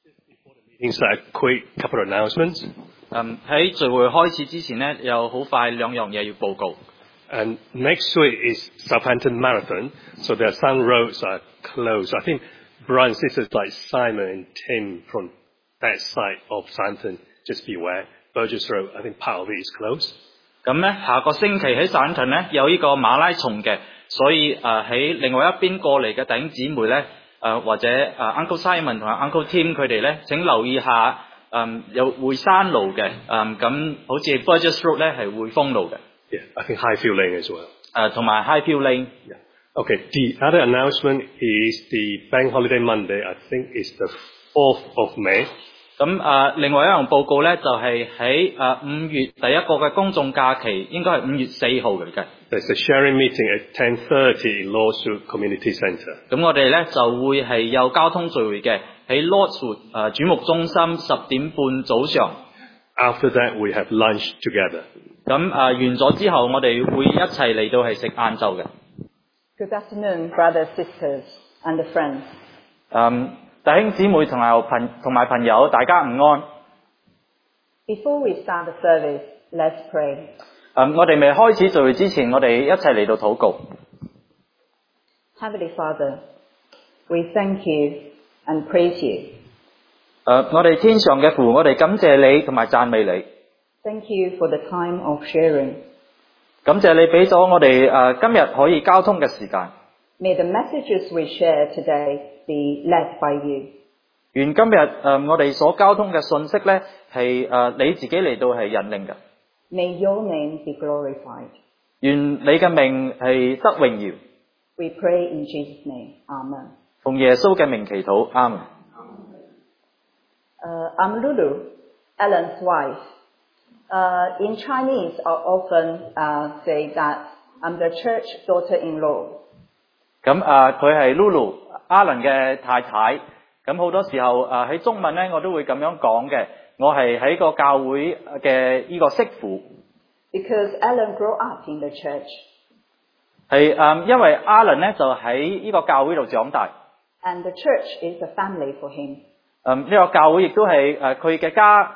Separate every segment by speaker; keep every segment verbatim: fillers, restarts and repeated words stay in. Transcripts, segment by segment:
Speaker 1: A quick couple of announcements.
Speaker 2: 嗯，喺聚會開始之前呢，有好快兩樣嘢要報告。
Speaker 1: And next week is Southampton Marathon, so there are some roads are closed. I think brothers and sisters like Simon and Tim from that side of Southampton, just be aware. Burgess Road, I think part of it is closed.
Speaker 2: 咁呢，下個星期喺散頓呢有呢個馬拉松嘅，所以誒喺、呃、另外一邊過嚟嘅弟兄姊妹呢，誒、呃、或者誒、呃、Uncle Simon 同埋 Uncle Tim 佢哋呢，請留意下，誒、呃、有會山路嘅，誒咁好似 Burgess Road 呢係會封路嘅。
Speaker 1: Yeah, I think Highfield Lane as well.
Speaker 2: 誒同埋 Highfield Lane。
Speaker 1: Yeah. Okay, the other announcement is the Bank Holiday Monday. I think it's the fourth of May.
Speaker 2: 咁誒、呃，另外一樣報告咧，就係喺誒五月第一個嘅公眾假期，應該係五月四號嚟嘅。
Speaker 1: There's a sharing meeting at ten thirty in Lordwood Community Centre.
Speaker 2: 咁我哋咧就會係有交通聚會嘅，喺 Lordwood 誒主牧中心十點半早上。
Speaker 1: After that, we have lunch together.
Speaker 2: 咁誒、呃、完咗之後，我哋會一齊嚟到係食晏晝嘅。
Speaker 3: Good afternoon, brothers, sisters, and friends.
Speaker 2: 嗯。弟兄姊妹同埋朋同埋朋友，大家午安。
Speaker 3: Before we start the service, let's pray.
Speaker 2: 嗯，我哋未開始聚會之前，我哋一齊嚟到禱告。
Speaker 3: Heavenly Father, we thank you and praise you.
Speaker 2: 誒，我哋天上嘅父，我哋感謝你同埋讚美你。
Speaker 3: Thank you for the time of sharing.
Speaker 2: 感謝你俾咗我哋誒今日可以交通嘅時間。
Speaker 3: May the messages we share today be led by you.
Speaker 2: 願今日誒、呃、我哋所交通嘅信息咧係誒你自己嚟到係引領嘅。
Speaker 3: May your name be glorified.
Speaker 2: 願你嘅名係得榮耀。
Speaker 3: We pray in Jesus' name. Amen.
Speaker 2: 奉耶穌嘅名祈禱，阿門。
Speaker 3: Uh, I'm Lulu, Alan's wife. Uh, in Chinese, I often uh, say that I'm the church daughter-in-law.
Speaker 2: 咁誒佢係 Lulu。Alan 嘅太太，咁好多時候誒喺、呃、中文咧，我都會咁樣講嘅。我係喺個教會嘅呢個媳婦。
Speaker 3: Because Alan grew up in the church.
Speaker 2: 係誒、呃，因為 Alan 咧就喺呢個教會度長大。
Speaker 3: And the church is a family for him.
Speaker 2: 嗯，呢、這個教會亦都係誒佢嘅家。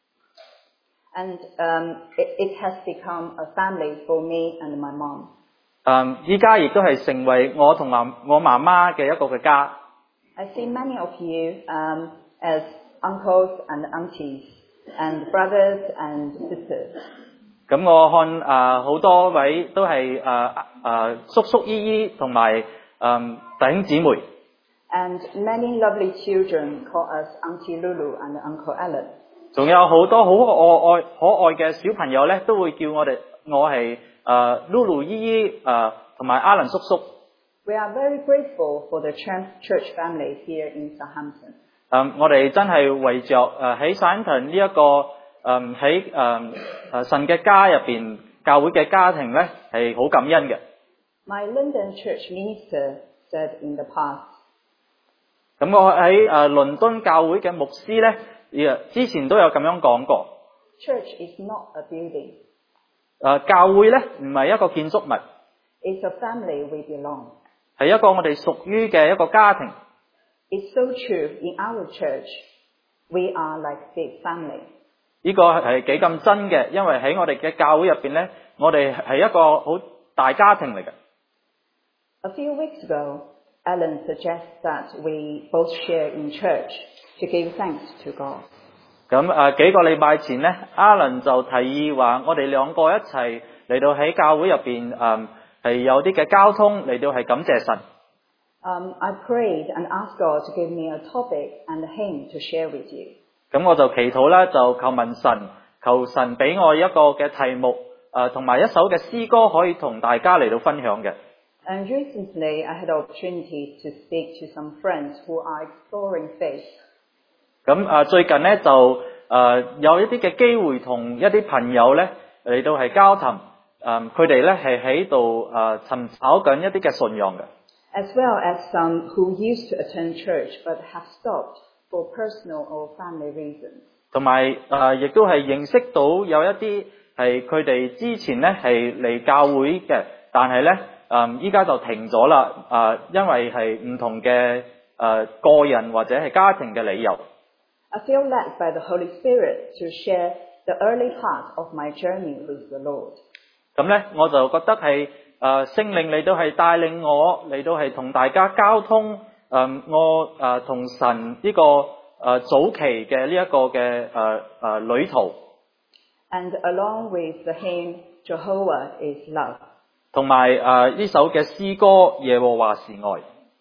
Speaker 3: And um, it, it has become a family for me and my mom.
Speaker 2: 嗯，依家亦都係成為我同埋我媽媽嘅一個嘅家。
Speaker 3: I see many of you um, as uncles and aunties and brothers and sisters.
Speaker 2: 咁我看誒好、呃、多位都係誒誒叔叔姨姨同埋誒弟兄姊妹。
Speaker 3: And many lovely children call us Auntie Lulu and Uncle Alan.
Speaker 2: 仲有好多好可愛可愛嘅小朋友咧，都會叫我哋我係。誒 Lulu 姨姨誒同埋 Alan 叔叔。
Speaker 3: We are very grateful for the church family here in Southampton.
Speaker 2: 誒，我哋真係為着誒喺 Southampton 呢一個誒喺誒誒神嘅家入邊教會嘅家庭咧係好感恩嘅。
Speaker 3: My London church minister said in the past.
Speaker 2: 咁我喺誒倫敦教會嘅牧師咧，之前都有咁樣講過。
Speaker 3: Church is not a building.
Speaker 2: 誒、呃，教會咧唔係一個建築物。
Speaker 3: It's a family we belong.
Speaker 2: 係一個我哋屬於嘅一個家庭。
Speaker 3: It's so true in our church. We are like big family.
Speaker 2: 呢個係幾咁真嘅，因為喺我哋嘅教會入邊咧，我哋係一個好大家庭嚟嘅。
Speaker 3: A few weeks ago, Alan suggests that we both share in church to give thanks to God.
Speaker 2: 咁誒幾個禮拜前咧 ，Alan 就提議話，我哋兩個一齊嚟到喺教會入邊誒係有啲嘅交通嚟到係感謝神。
Speaker 3: Um, I prayed and asked God to give me a topic and a hymn to share with you.
Speaker 2: 咁我就祈禱啦，就求問神，求神俾我一個嘅題目誒，同、呃、埋一首嘅詩歌可以同大家嚟到分享嘅。
Speaker 3: And recently, I had the opportunity to speak to some friends who are exploring faith.
Speaker 2: 咁誒、呃、最近咧就誒、呃、有一啲嘅機會同一啲朋友咧嚟到係交談，誒佢哋咧係喺度誒尋找緊一啲嘅信仰嘅。
Speaker 3: As well as some who used to attend church but have stopped for personal or family reasons.
Speaker 2: 同埋誒亦都係認識到有一啲係佢哋之前咧係嚟教會嘅，但係咧誒依家就停咗啦，誒、呃、因為係唔同嘅誒、呃、個人或者係家庭嘅理由。
Speaker 3: I feel led by the Holy Spirit to share the early part of my journey with the Lord.
Speaker 2: 咁咧，我就覺得係誒聖靈嚟到係帶領我嚟到係同大家交通誒、呃、我誒同、呃、神呢、這個誒、呃、早期嘅呢一個嘅誒誒旅途。
Speaker 3: And along with the hymn Jehovah is Love.
Speaker 2: 同埋誒呢首嘅詩歌耶和華是愛。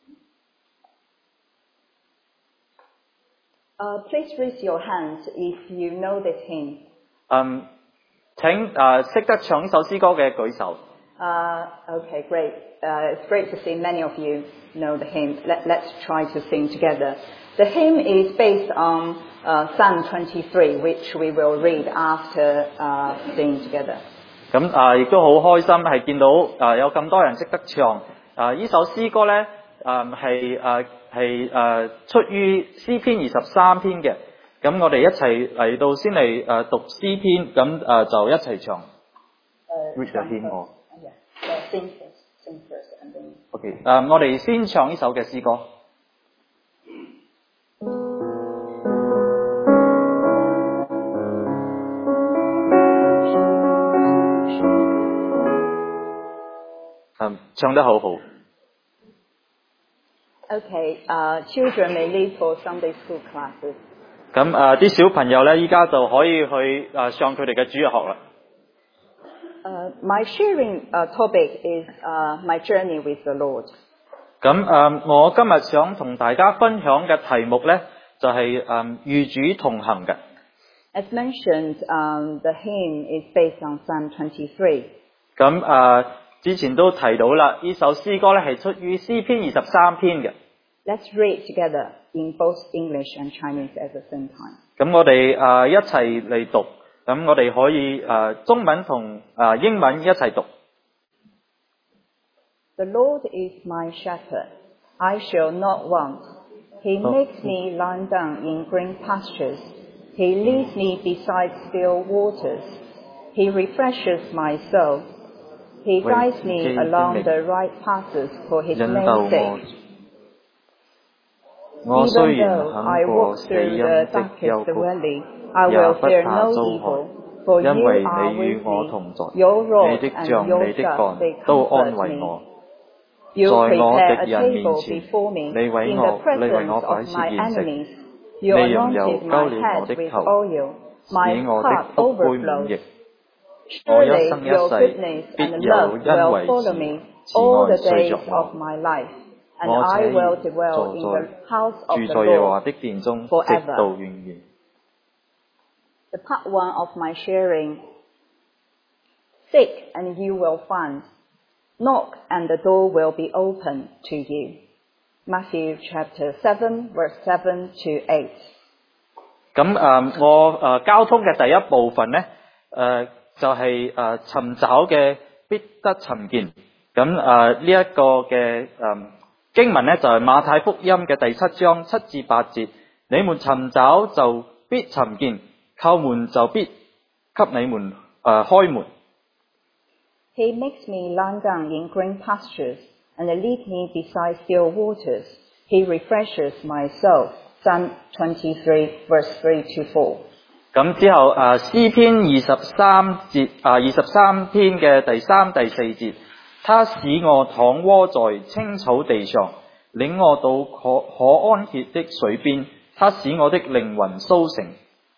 Speaker 3: Uh, please raise your hands if you know this hymn.
Speaker 2: 嗯，請誒識得唱呢首詩歌嘅舉手。
Speaker 3: Uh, okay, great. Uh, it's great to see many of you know the hymn. Let, let's try to sing together. The hymn is based on uh, Psalm twenty-three, which we will read after uh, singing together.
Speaker 2: 咁誒亦都好開心係見到誒有咁多人識得唱。誒呢首詩歌咧誒係誒係誒出於詩篇二十三篇嘅。咁我哋一齊嚟到先嚟誒讀詩篇，咁誒就一齊唱。read the hymn 我。
Speaker 3: Sing first, sing first, and then.
Speaker 2: OK， 誒我哋先唱呢首嘅詩歌。嗯，唱得好好。
Speaker 3: Okay, uh, children may leave for Sunday school classes.
Speaker 2: 咁誒啲小朋友咧，依家就可以去誒上佢哋嘅主日學啦。
Speaker 3: Uh, my sharing uh, topic is uh, my journey with the Lord.
Speaker 2: 咁誒，我今日想同大家分享嘅題目咧，就係誒與主同行嘅。
Speaker 3: As mentioned, um, the hymn is based on Psalm twenty-three.
Speaker 2: 咁誒之前都提到啦，呢首詩歌咧係出於詩篇二十三篇嘅。
Speaker 3: Let's read together in both English and Chinese at the same time.
Speaker 2: 咁我哋誒一齊嚟讀，咁我哋可以誒中文同誒英文一齊讀。
Speaker 3: The Lord is my shepherd; I shall not want. He makes me lie down in green pastures. He leads me beside still waters. He refreshes my soul. He guides me along the right paths for His name's sake. Even though I walk through the darkest valley, I will fear no evil, for you are with me. Your rod and your staff, they comfort me. You prepare a table before me in the presence of my enemies. You anointed my head with oil. My cup overflows. Surely your goodness and love will follow me all the days of my life, and I will dwell in the house of the Lord forever. The part one of my sharing: Seek and you will find. Knock and the door will be open to you. Matthew chapter seven, verse seven to eight.
Speaker 2: 咁誒，我誒交通嘅第一部分咧，誒就係誒尋找嘅必得尋見。咁誒呢一個嘅誒經文咧就係馬太福音嘅第七章七至八節。你們尋找就必尋見，叩門就必給你們誒開門。
Speaker 3: He makes me lie down in green pastures and lead me beside still waters. He refreshes my soul. Psalm twenty-three, verse three to four.
Speaker 2: 咁之後誒詩篇二十三節啊二十三篇嘅第三第四節，他使我躺臥在青草地上，領我到可可安歇的水邊，他使我的靈魂甦醒。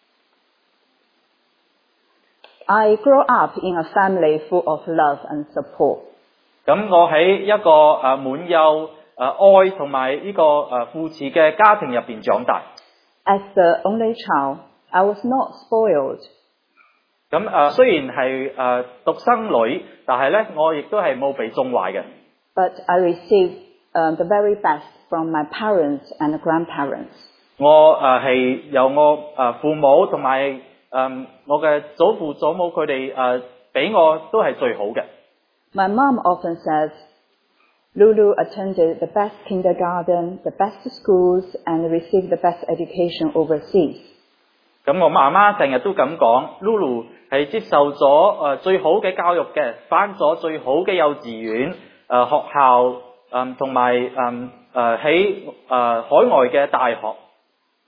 Speaker 3: I grew up in a family full of love and support.
Speaker 2: 咁我喺一個誒滿有誒愛同埋呢個誒扶持嘅家庭入邊長大。
Speaker 3: As the only child, I was not spoiled.
Speaker 2: 咁誒雖然係誒獨生女，但係咧我亦都係冇被縱壞嘅。
Speaker 3: But I received uh, the very best from my parents and grandparents.
Speaker 2: 我誒係由我誒父母同埋誒我嘅祖父祖母佢哋誒俾我都係最好嘅。
Speaker 3: My mom often says, Lulu attended the best kindergarten, the best schools, and received the best education overseas.
Speaker 2: 咁我媽媽成日都咁講 ，Lulu 係接受咗誒最好嘅教育嘅，返咗最好嘅幼稚園、誒學校，誒同埋誒誒喺誒海外嘅大學。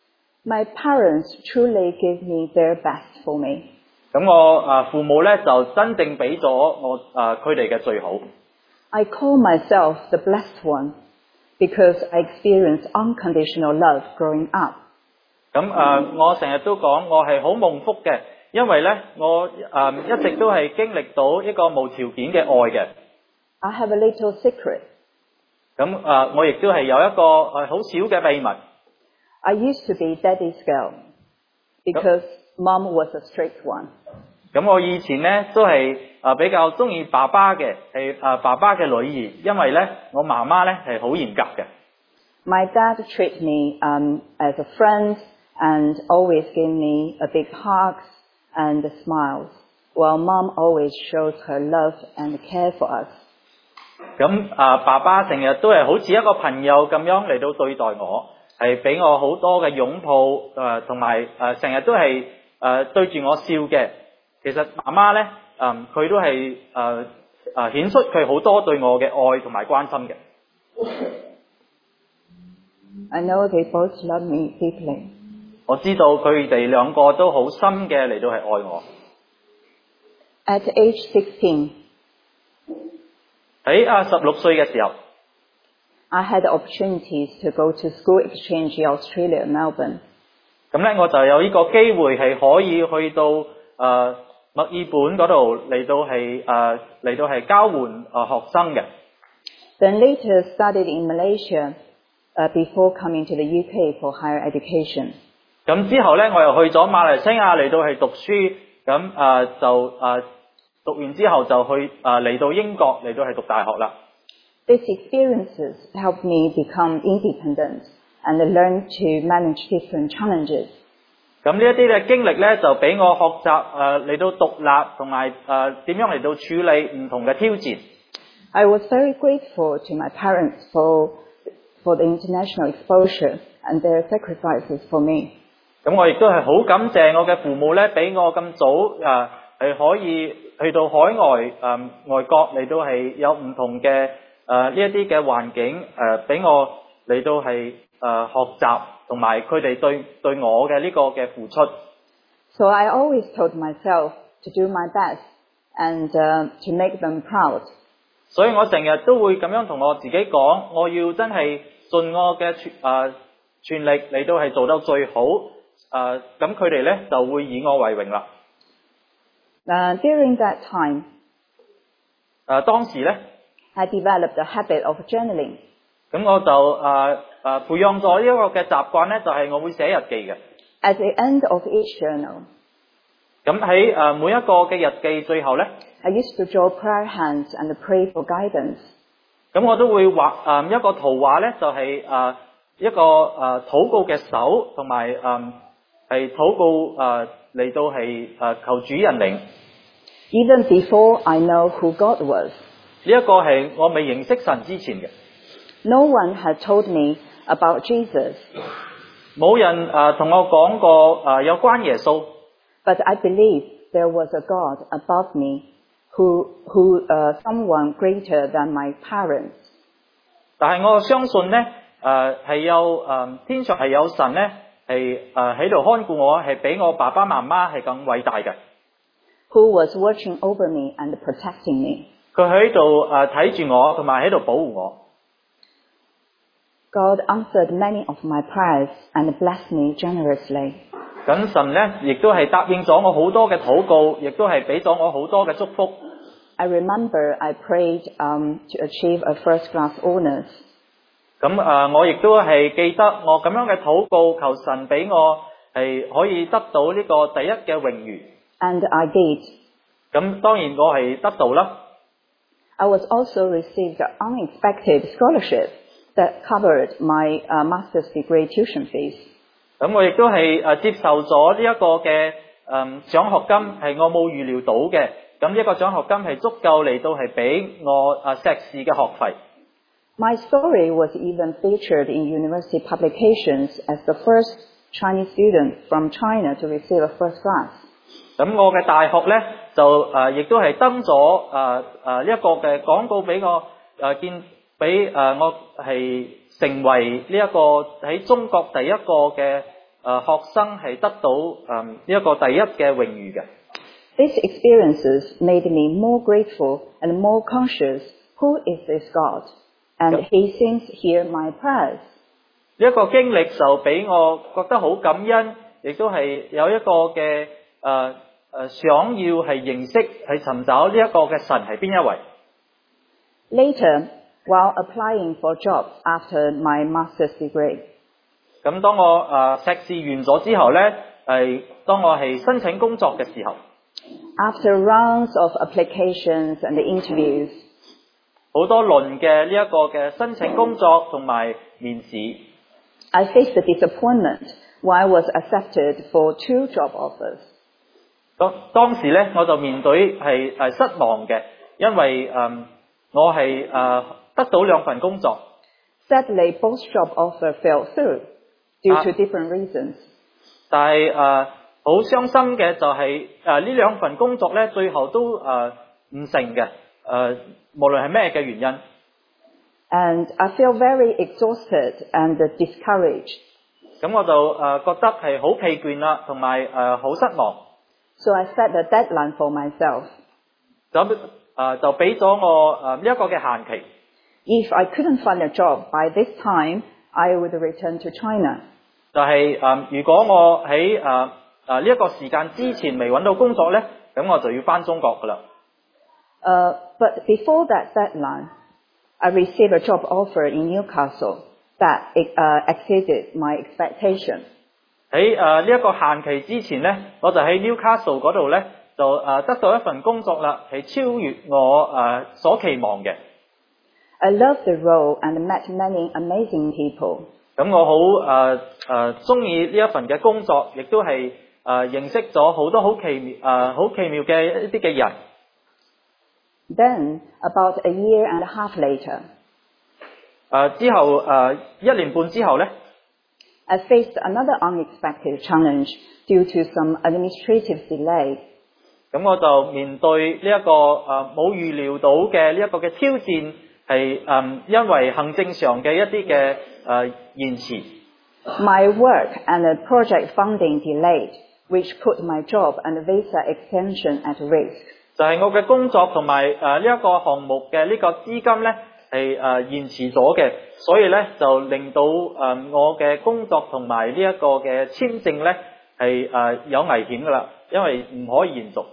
Speaker 4: My parents truly gave me their best for me.
Speaker 2: 咁我啊父母咧就真正俾咗我啊佢哋嘅最好。
Speaker 4: I call myself the blessed one because I experienced unconditional love growing up.
Speaker 2: 咁啊我成日都講我係好蒙福嘅，因為咧我啊一直都係經歷到一個無條件嘅愛嘅。
Speaker 4: I have a little secret.
Speaker 2: 咁啊我亦都係有一個誒好少嘅秘密。
Speaker 4: I used to be daddy's girl because mom was a strict one.
Speaker 2: 咁我以前咧都係啊比較中意爸爸嘅，係啊爸爸嘅女兒，因為咧我媽媽咧係好嚴格嘅。
Speaker 4: My dad treated me um, as a friend and always gave me a big hugs and smiles, while mom always shows her love and care for us.
Speaker 2: 咁啊爸爸成日都係好似一個朋友咁樣嚟到對待我。係俾我好多嘅擁抱，誒同埋誒成日都係誒對住我笑嘅。其實媽媽咧，嗯佢都係誒誒顯出佢好多對我嘅愛同埋關心嘅。
Speaker 4: I know they both love me deeply.
Speaker 2: 我知道佢哋兩個都好深嘅嚟到係愛我。
Speaker 4: At age sixteen,
Speaker 2: 喺啊十六歲嘅時候。
Speaker 4: I had opportunities to go to school exchange in Australia, Melbourne.
Speaker 2: 咁咧，我就有呢個機會係可以去到誒墨爾本嗰度嚟到係誒嚟到係交換誒學生嘅。
Speaker 4: Then later studied in Malaysia uh, before coming to the U K for higher education.
Speaker 2: 咁之後咧，我又去咗馬來西亞嚟到係讀書，咁誒就誒讀完之後就去誒嚟到英國嚟到係讀大學啦。
Speaker 4: These experiences helped me become independent and learn to manage different challenges.
Speaker 2: 咁呢一啲嘅經歷咧，就俾我學習誒嚟到獨立，同埋誒點樣嚟到處理唔同嘅挑戰。
Speaker 4: I was very grateful to my parents for for the international exposure and their sacrifices for me.
Speaker 2: 咁我亦都係好感謝我嘅父母咧，俾我咁早誒係可以去到海外誒、呃、外國嚟到係有唔同嘅。誒呢一啲嘅環境誒俾、呃、我嚟到係誒、呃、學習，同埋佢哋對對我嘅呢個嘅付出。
Speaker 4: So I always told myself to do my best and uh, to make them proud.
Speaker 2: 所以我成日都會咁樣同我自己講，我要真係盡我嘅全誒全力嚟到係做到最好。誒咁佢哋咧就會以我為榮啦。
Speaker 4: Uh, during that time,
Speaker 2: 誒、呃、當時咧。
Speaker 4: I developed a habit of journaling.
Speaker 2: 咁我就誒誒、呃呃、培養咗一個嘅習慣咧，就係、是、我會寫日記嘅。
Speaker 4: At the end of each journal,
Speaker 2: 咁喺誒每一個嘅日記最後咧
Speaker 4: I used to draw prayer hands and pray for guidance.
Speaker 2: 咁我都會畫誒、呃、一個圖畫咧，就係、是、誒、呃、一個誒、呃、禱告嘅手，同埋誒係禱告誒嚟到係誒、呃、求主人領。
Speaker 4: Even before I know who God was.
Speaker 2: 呢一個係我未認識神之前嘅。
Speaker 4: No one had told me about Jesus.
Speaker 2: 冇人誒同、呃、我講過誒、呃、有關耶穌。
Speaker 4: But I believe there was a God above me, who who uh, someone greater than my parents.
Speaker 2: 但係我相信咧誒係有誒、呃、天上係有神咧係誒喺度看顧我，係比我爸爸媽媽係更偉大嘅。
Speaker 4: Who was watching over me and protecting me.
Speaker 2: 佢喺度誒睇住我，同埋喺度保護我。
Speaker 4: God answered many of my prayers and blessed me generously.
Speaker 2: 咁神咧，亦都係答應咗我好多嘅禱告，亦都係俾咗我好多嘅祝福。
Speaker 4: I remember I prayed um, to achieve a first class honours.
Speaker 2: 咁誒、呃，我亦都係記得我咁樣嘅禱告，求神俾我係可以得到呢個第一嘅榮譽。
Speaker 4: And I did.
Speaker 2: 咁當然我係得到啦。
Speaker 4: I was also received an unexpected scholarship that covered my uh, master's degree tuition fees.
Speaker 2: 咁我亦都係誒接受咗呢一個嘅誒獎學金，係我冇預料到嘅。咁呢一個獎學金係足夠嚟到係俾我誒碩士嘅學費。
Speaker 4: My story was even featured in university publications as the first Chinese student from China to receive a first class.
Speaker 2: 咁我嘅大學咧就誒亦都係登咗誒誒呢一個嘅廣告俾我誒見俾誒我係成為呢一個喺中國第一個嘅誒誒學生係得到誒呢一個第一嘅榮譽嘅。
Speaker 4: These experiences made me more grateful and more conscious who is this God, and He seems to hear my prayers.
Speaker 2: 呢一個經歷就俾我覺得好感恩，亦都係有一個嘅誒誒想要係認識係尋找呢一個嘅神係邊一位。
Speaker 4: Later, while applying for jobs after my master's degree,
Speaker 2: 咁當我誒碩士完咗之後咧，係當我係申請工作嘅時候
Speaker 4: after rounds of applications and interviews,
Speaker 2: 好多輪嘅呢一個嘅申請工作同埋面試
Speaker 4: I faced the disappointment when I was accepted for two job offers.
Speaker 2: 當當時咧我就面對係誒失望嘅，因為誒、呃、我係誒、呃、得到兩份工作。
Speaker 4: Sadly, both job offers fell through due to different reasons.
Speaker 2: 但係誒好傷心嘅就係誒呢兩份工作咧，最後都誒唔成嘅，誒、呃、無論係咩嘅原因。
Speaker 4: And I feel very exhausted and discouraged.
Speaker 2: 咁我就誒覺得係好疲倦啦，同埋誒好失望。
Speaker 4: So I set a deadline for myself.
Speaker 2: 咁誒就俾咗我誒呢一個嘅限期。
Speaker 4: If I couldn't find a job by this time, I would return to China.
Speaker 2: 就係誒如果我喺誒誒呢一個時間之前未揾到工作咧，咁我就要返中國噶啦。
Speaker 4: Uh, but before that deadline, I received a job offer in Newcastle that uh, exceeded my expectation.
Speaker 2: 喺誒呢一個限期之前咧，我就喺 Newcastle 嗰度咧，就誒得到一份工作啦，係超越我誒所期望嘅。
Speaker 4: I loved the role and met many amazing people.
Speaker 2: 咁我好誒誒中意呢一份嘅工作，亦都係誒認識咗好多好奇妙誒好奇妙嘅一啲嘅人。
Speaker 4: Then, about a year and a half later,
Speaker 2: 誒之後誒一年半之後咧。
Speaker 4: I faced another unexpected challenge due to some administrative delay.
Speaker 2: 咁我就面對呢、這、一個誒冇預料到嘅呢一個嘅挑戰，係誒、呃、因為行政上嘅一啲嘅誒延遲。
Speaker 4: My work and the project funding delayed, which put my job and visa extension at risk.
Speaker 2: 就係我嘅工作同埋誒呢一個項目嘅呢個資金咧係誒延遲咗嘅，所以咧就令到誒、呃、我嘅工作同埋呢一個嘅簽證咧係誒有危險噶啦，因為唔可以延續。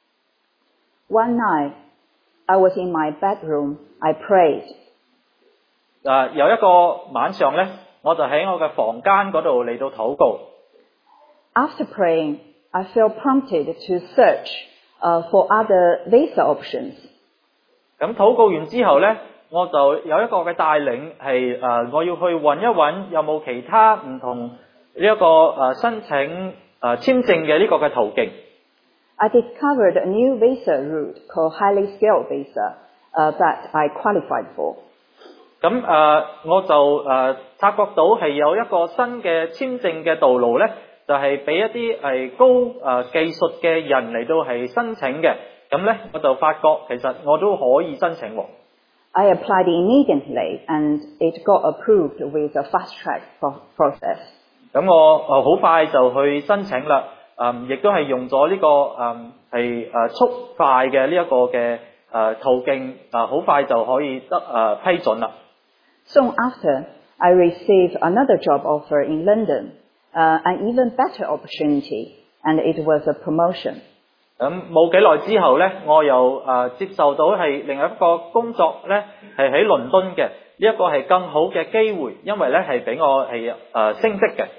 Speaker 4: One night, I was in my bedroom. I prayed.
Speaker 2: 誒、呃、有一個晚上咧，我就喺我嘅房間嗰度嚟到禱告。
Speaker 4: After praying, I felt prompted to search uh, for other visa options.
Speaker 2: 咁禱告完之後咧，我就有一個嘅帶領係誒、呃，我要去揾一揾有冇其他唔同呢一個誒申請誒、呃、簽證嘅呢個嘅途徑。
Speaker 4: I discovered a new visa route called highly skilled visa uh, that I qualified for.
Speaker 2: 咁誒、呃，我就誒、呃、察覺到係有一個新嘅簽證嘅道路咧，就係、是、俾一啲係高誒、呃、技術嘅人嚟到係申請嘅。咁咧，我就發覺其實我都可以申請喎。
Speaker 4: I applied immediately and it got approved with a fast-track process.
Speaker 2: 咁我誒好快就去申請啦，誒亦都係用咗呢個誒係誒速快嘅呢一個嘅誒途徑，誒好快就可以得誒批准啦。
Speaker 4: Soon after, I received another job offer in London, uh, an even better opportunity, and it was a promotion.
Speaker 2: 咁冇幾耐之後咧，我又誒、呃、接受到係另一個工作咧，係喺倫敦嘅，呢一個係更好嘅機會，因為咧係俾我係誒、呃、升職嘅。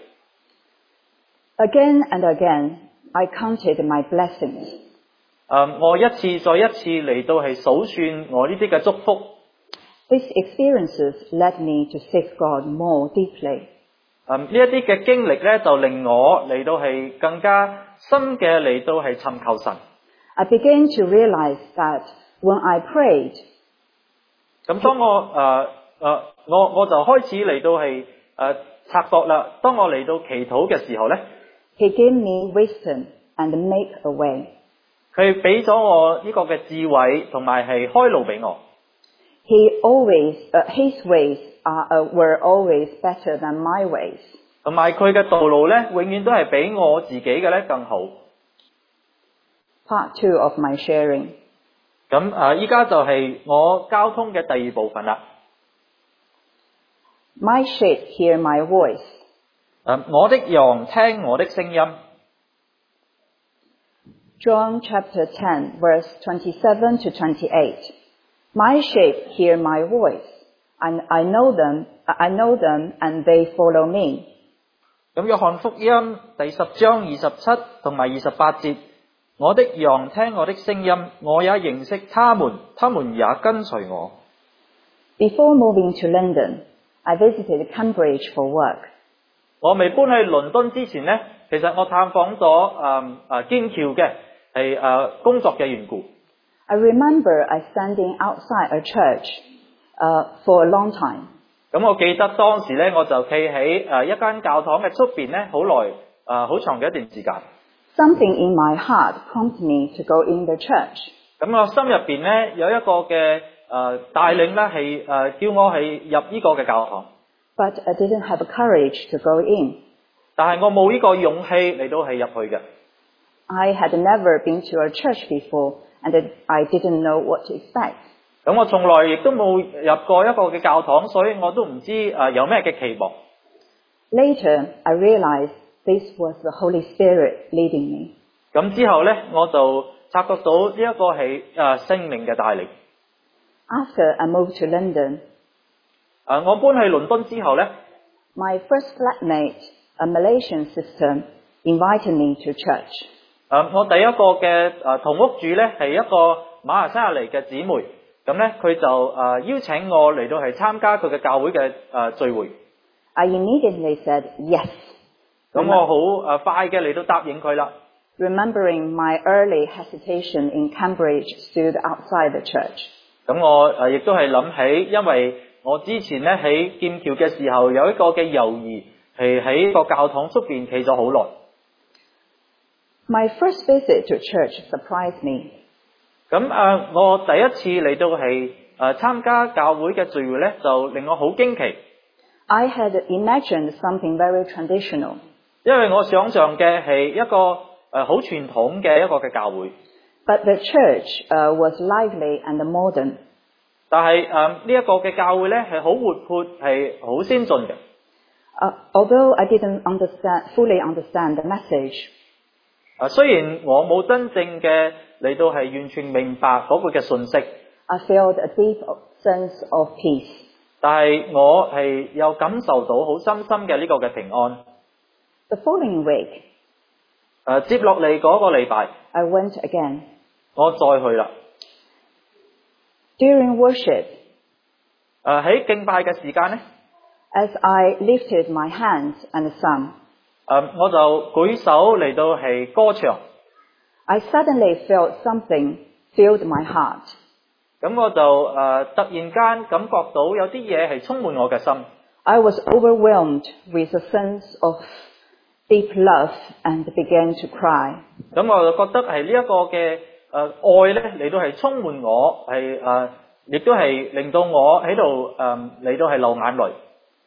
Speaker 4: Again and again, I counted my blessings.
Speaker 2: 誒、呃，我一次再一次嚟到係數算我呢啲嘅祝福。
Speaker 4: These experiences led me to seek God more deeply.
Speaker 2: 誒呢一啲嘅經歷咧，就令我嚟到係更加深嘅嚟到係尋求神。
Speaker 4: I began to realize that when I prayed,
Speaker 2: 咁當我誒誒、呃呃、我我就開始嚟到係誒察覺啦。當我嚟到祈禱嘅時候咧，
Speaker 4: He gave me wisdom and made a way.
Speaker 2: 佢俾咗我呢個嘅智慧，同埋係開路俾我。
Speaker 4: He always, uh, his ways are, uh, were always better than my ways.
Speaker 2: 咁同埋佢嘅道路咧，永遠都係比我自己嘅咧更好。
Speaker 4: Part two of my sharing.
Speaker 2: 咁誒，依家就係我交通嘅第二部分啦。
Speaker 4: My sheep hear my voice.
Speaker 2: 誒，我的羊聽我的聲音。
Speaker 4: John chapter ten, verse twenty-seven to twenty-eight. My sheep hear my voice, and I know them, I know them, and they follow me.
Speaker 2: 咁約翰福音第十章二十七同埋二十八節，我的羊聽我的聲音，我也認識他們，他們也跟隨我。
Speaker 4: Before moving to London, I visited Cambridge for work.
Speaker 2: 我未搬去倫敦之前呢，其實我探訪咗誒誒劍橋嘅係誒工作嘅緣故。
Speaker 4: I remember I standing outside a church uh, for a long time.
Speaker 2: 咁我記得當時咧，我就企喺誒一間教堂嘅出邊咧，好耐誒好長嘅一段時間。
Speaker 4: Something in my heart prompted me to go in the church.
Speaker 2: 咁我心入邊咧有一個嘅誒帶領咧係誒叫我係入呢個嘅教堂。
Speaker 4: But I didn't have the courage to go in.
Speaker 2: 但係我冇呢個勇氣嚟到係入去嘅。
Speaker 4: I had never been to a church before, and I didn't know what to expect.
Speaker 2: 咁我從來亦都冇入過一個嘅教堂，所以我都唔知誒有咩嘅期望。
Speaker 4: Later, I realized this was the Holy Spirit leading me.
Speaker 2: 咁之後咧，我就察覺到呢一個係誒聖靈嘅帶領。
Speaker 4: After I moved to London,
Speaker 2: 誒我搬去倫敦之後咧
Speaker 4: my first flatmate, a Malaysian sister, invited me to church.
Speaker 2: 誒我第一個嘅誒同屋主咧係一個馬來西亞嚟嘅姊妹，咁咧佢就誒邀請我嚟到係參加佢嘅教會嘅誒聚會。
Speaker 4: I immediately said yes.
Speaker 2: 咁我好誒快嘅嚟到答應佢啦。
Speaker 4: Remembering my early hesitation in Cambridge stood outside the church.
Speaker 2: 咁我誒亦都係諗起，因為我之前咧喺劍橋嘅時候有一個嘅猶豫，係喺個教堂出邊企咗好耐。
Speaker 4: My first visit to church surprised me.
Speaker 2: 咁誒，我第一次嚟到係誒參加教會嘅聚會咧，就令我好驚奇。
Speaker 4: I had imagined something very traditional.
Speaker 2: 因為我想象嘅係一個誒好傳統嘅一個嘅教會。
Speaker 4: But the church uh, was lively and modern.
Speaker 2: 但係誒呢一個嘅教會咧係好活潑，係好先進嘅。
Speaker 4: Uh, although I didn't understand, fully understand the message,
Speaker 2: 啊，雖然我冇真正嘅嚟到係完全明白嗰個嘅信息，
Speaker 4: I felt a deep sense of peace.
Speaker 2: 但係我係有感受到好深深嘅呢個嘅平安。
Speaker 4: The following week,
Speaker 2: 誒接落嚟嗰個禮拜，
Speaker 4: I went again.
Speaker 2: 我再去啦。
Speaker 4: During worship,
Speaker 2: 誒喺敬拜嘅時間咧，
Speaker 4: as I lifted my hands and sung,
Speaker 2: 誒我就舉手嚟到係歌唱。
Speaker 4: I suddenly felt something filled my heart.
Speaker 2: 咁我就誒突然間感覺到有啲嘢係充滿我嘅心。
Speaker 4: I was overwhelmed with a sense of deep love and began to cry.
Speaker 2: 咁我就覺得係呢一個嘅誒愛咧嚟到係充滿我，係誒亦都係令到我喺度誒嚟到係流眼淚。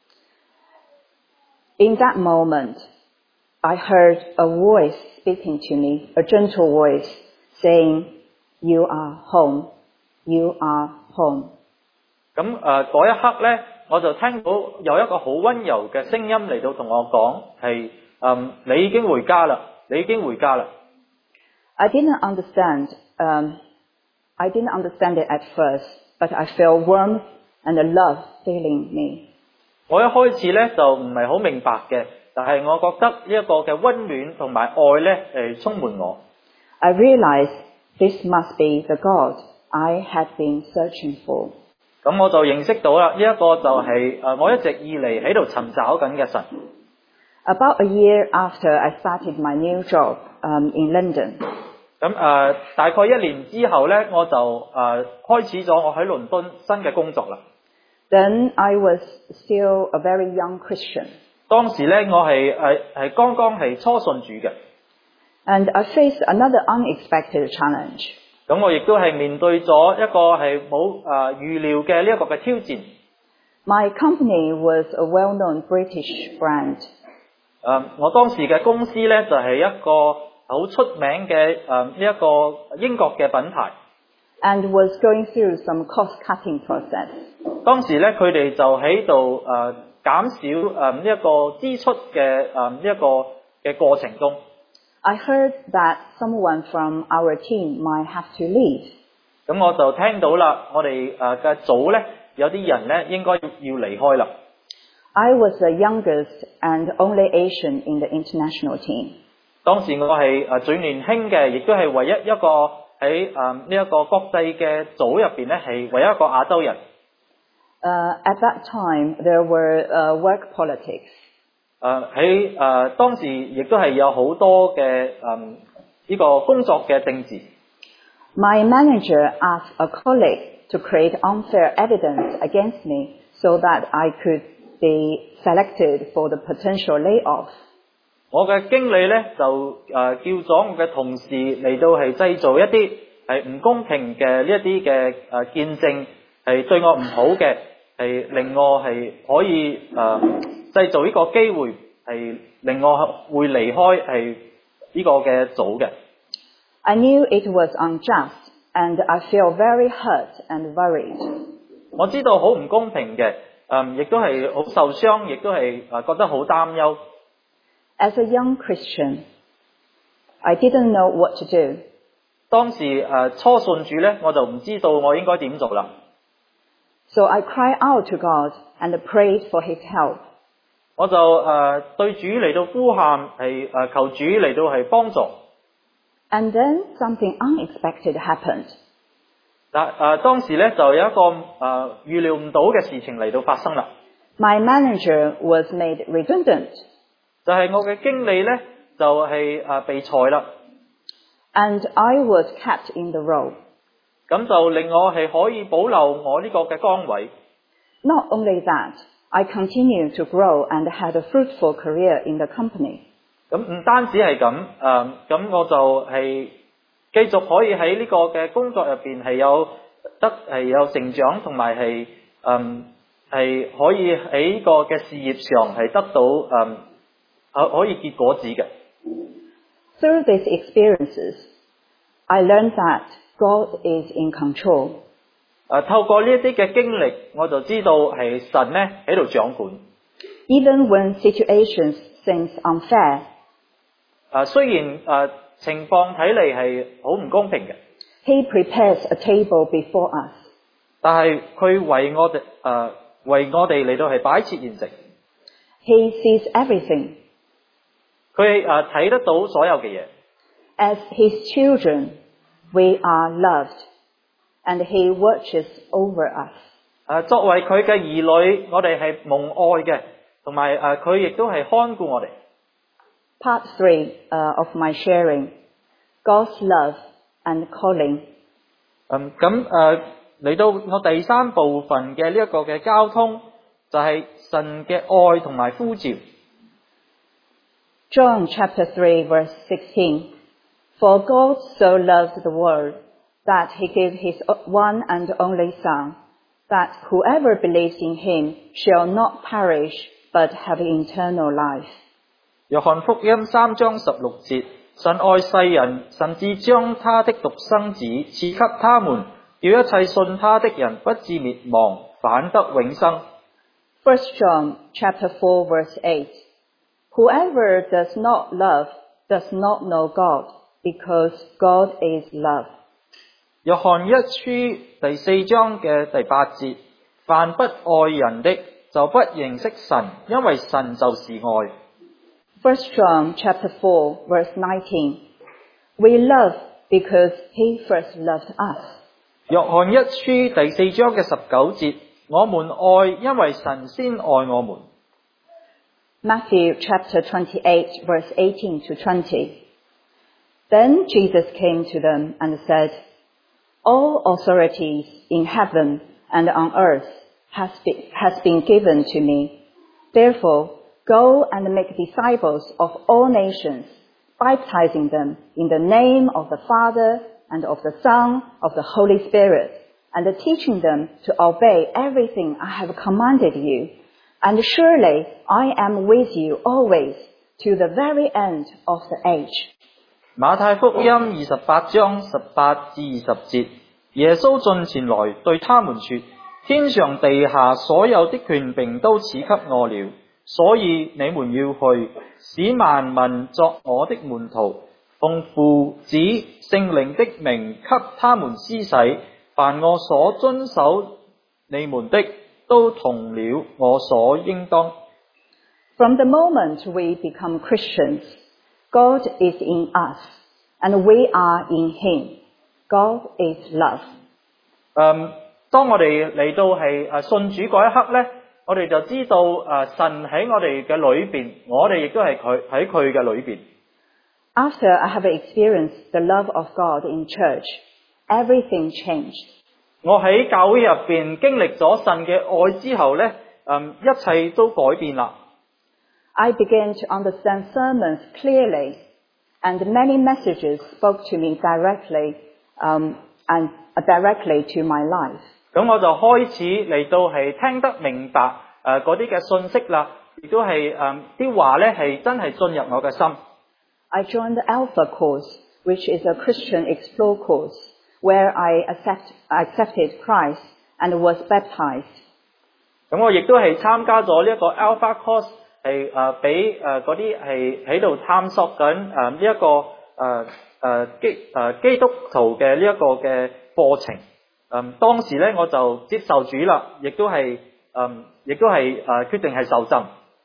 Speaker 4: In that moment, I heard a voice speaking to me, a gentle voice, saying, "You are home. You are home."
Speaker 2: 咁誒嗰一刻咧，我就聽到有一個好溫柔嘅聲音嚟到同我講，係誒你已經回家啦，你已經回家啦。
Speaker 4: I didn't understand. Um, I didn't understand it at first, but I felt warmth and a love filling me.
Speaker 2: 我一開始咧就唔係好明白嘅，但係我覺得呢一個嘅溫暖同埋愛咧誒充滿我。
Speaker 4: I realized this must be the God I had been searching for.
Speaker 2: 咁我就認識到啦，呢、這、一個就係誒我一直以嚟喺度尋找緊嘅神。
Speaker 4: About a year after I started my new job um, in London,
Speaker 2: 咁誒、呃、大概一年之後咧，我就誒、呃、開始咗我喺倫敦新嘅工作啦。
Speaker 4: then I was still a very young Christian.
Speaker 2: 當時咧，我係誒係剛剛係初信主嘅。
Speaker 4: And I faced another unexpected challenge.
Speaker 2: 咁我亦都係面對咗一個係冇誒預料嘅呢一個嘅挑戰。
Speaker 4: My company was a well-known British brand.
Speaker 2: 誒，我當時嘅公司咧就係一個好出名嘅誒呢一個英國嘅品牌。
Speaker 4: And was going through some cost-cutting process.
Speaker 2: 當時咧，佢哋就喺度誒減少誒呢一個支出嘅誒呢一個嘅過程中。
Speaker 4: I heard that someone from our team might have to leave.
Speaker 2: 咁我就聽到啦，我哋誒嘅組咧有啲人咧應該要離開啦。
Speaker 4: I was the youngest and only Asian in the international team.
Speaker 2: 當時我係誒最年輕嘅，亦都係唯一一個喺誒呢一個國際嘅組入邊咧係唯一一個亞洲人。
Speaker 4: Uh, at that time, there were uh, work politics.
Speaker 2: 誒喺誒當時亦都係有好多嘅誒呢個工作嘅政治。
Speaker 4: My manager asked a colleague to create unfair evidence against me so that I could be selected for the potential layoff.
Speaker 2: 我嘅經理咧就誒叫咗我嘅同事嚟到係製造一啲係唔公平嘅呢一啲嘅誒見證，係對我唔好嘅，係令我係可以誒製造呢個機會，係令我會離開係呢個嘅組嘅。
Speaker 4: I knew it was unjust, and I feel very hurt and worried.
Speaker 2: 我知道好唔公平嘅，誒亦都係好受傷，亦都係誒覺得好擔憂。
Speaker 4: As a young Christian, I didn't know what to do.
Speaker 2: 當時誒初信主咧，我就唔知道我應該點做啦。
Speaker 4: So I cried out to God and prayed for His help.
Speaker 2: 我就誒對主嚟到呼喊，係誒求主嚟到係幫助。
Speaker 4: And then something unexpected happened.
Speaker 2: 嗱誒當時咧就有一個誒預料唔到嘅事情嚟到發生啦。
Speaker 4: My manager was made redundant.
Speaker 2: 就係我嘅經理咧，就係誒被裁啦。
Speaker 4: And I was kept in the role.
Speaker 2: 咁就令我係可以保留我呢個嘅崗位。
Speaker 4: Not only that, I continued to grow and had a fruitful career in the company.
Speaker 2: 咁唔單止係咁，誒咁我就係繼續可以喺呢個嘅工作入邊係有得係有成長，同埋係誒係可以喺呢個嘅事業上係得到誒。可可以結果子嘅。
Speaker 4: Through these experiences, I learned that God is in control.
Speaker 2: 誒透過呢一啲嘅經歷，我就知道係神咧喺度掌管。
Speaker 4: Even when situations seem unfair.
Speaker 2: 誒雖然誒情況睇嚟係好唔公平嘅。
Speaker 4: He prepares a table before us.
Speaker 2: 但係佢為我哋誒為我哋嚟到係擺設筵席。
Speaker 4: He sees everything.
Speaker 2: 佢誒睇得到所有嘅嘢。
Speaker 4: As His children, we are loved, and He watches over us.
Speaker 2: 誒作為佢嘅兒女，我哋係蒙愛嘅，同埋誒佢亦都係看顧我哋。
Speaker 4: Part three uh, of my sharing, God's love and calling.
Speaker 2: 嗯，咁誒嚟到我第三部分嘅呢一個嘅交通，就係神嘅愛同埋呼召。
Speaker 4: John chapter three verse sixteen. For God so loved the world that He gave His one and only Son, that whoever believes in Him shall not perish but have eternal life.
Speaker 2: 約翰福音三章十六節，神愛世人，甚至將他的獨生子賜給他們，叫一切信他的人不至滅亡，反得永生。
Speaker 4: First John chapter four verse eight. Whoever does not love does not know God, because God is love.
Speaker 2: 約翰一書第四章嘅第八節，凡不愛人的就不認識神，因為神就是愛。
Speaker 4: First John chapter four verse nineteen. We love because He first loved us.
Speaker 2: 約翰一書第四章嘅十九節，我們愛，因為神先愛我們。
Speaker 4: Matthew chapter twenty-eight verse eighteen to twenty. Then Jesus came to them and said, All authorities in heaven and on earth has been, has been given to me. Therefore, go and make disciples of all nations, baptizing them in the name of the Father and of the Son, of the Holy Spirit, and teaching them to obey everything I have commanded you. And surely I am with you always, to the very end of the age.
Speaker 2: 馬太福音二十八章十八至二十節，耶穌進前來對他們說：天上地下所有的權柄都賜給我了，所以你們要去，使萬民作我的門徒，奉父子聖靈的名給他們施洗，凡我所遵守你們的，都同了我所應當。
Speaker 4: From the moment we become Christians, God is in us, and we are in Him. God is love.
Speaker 2: 嗯，當我哋嚟到係誒信主嗰一刻咧，我哋就知道誒神喺我哋嘅裏邊，我哋亦都係佢喺佢嘅裏邊。
Speaker 4: After I have experienced the love of God in church, everything changed.
Speaker 2: 我喺教會入邊經歷咗神嘅愛之後咧，嗯，一切都改變啦。
Speaker 4: I began to understand sermons clearly, and many messages spoke to me directly, um, and uh, directly to my life.
Speaker 2: 咁我就開始嚟到係聽得明白誒嗰啲嘅信息啦，亦都係誒啲話咧係真係進入我嘅心。
Speaker 4: I joined the Alpha course, which is a Christian Explore course, where I accept, accepted Christ and was baptized.
Speaker 2: 咁我亦都係參加咗呢一個 Alpha course，係誒俾誒嗰啲係喺度探索緊誒呢一個誒誒基誒基督徒嘅呢一個嘅課程。嗯，當時咧我就接受主啦，亦都係嗯亦都係誒決定係受浸。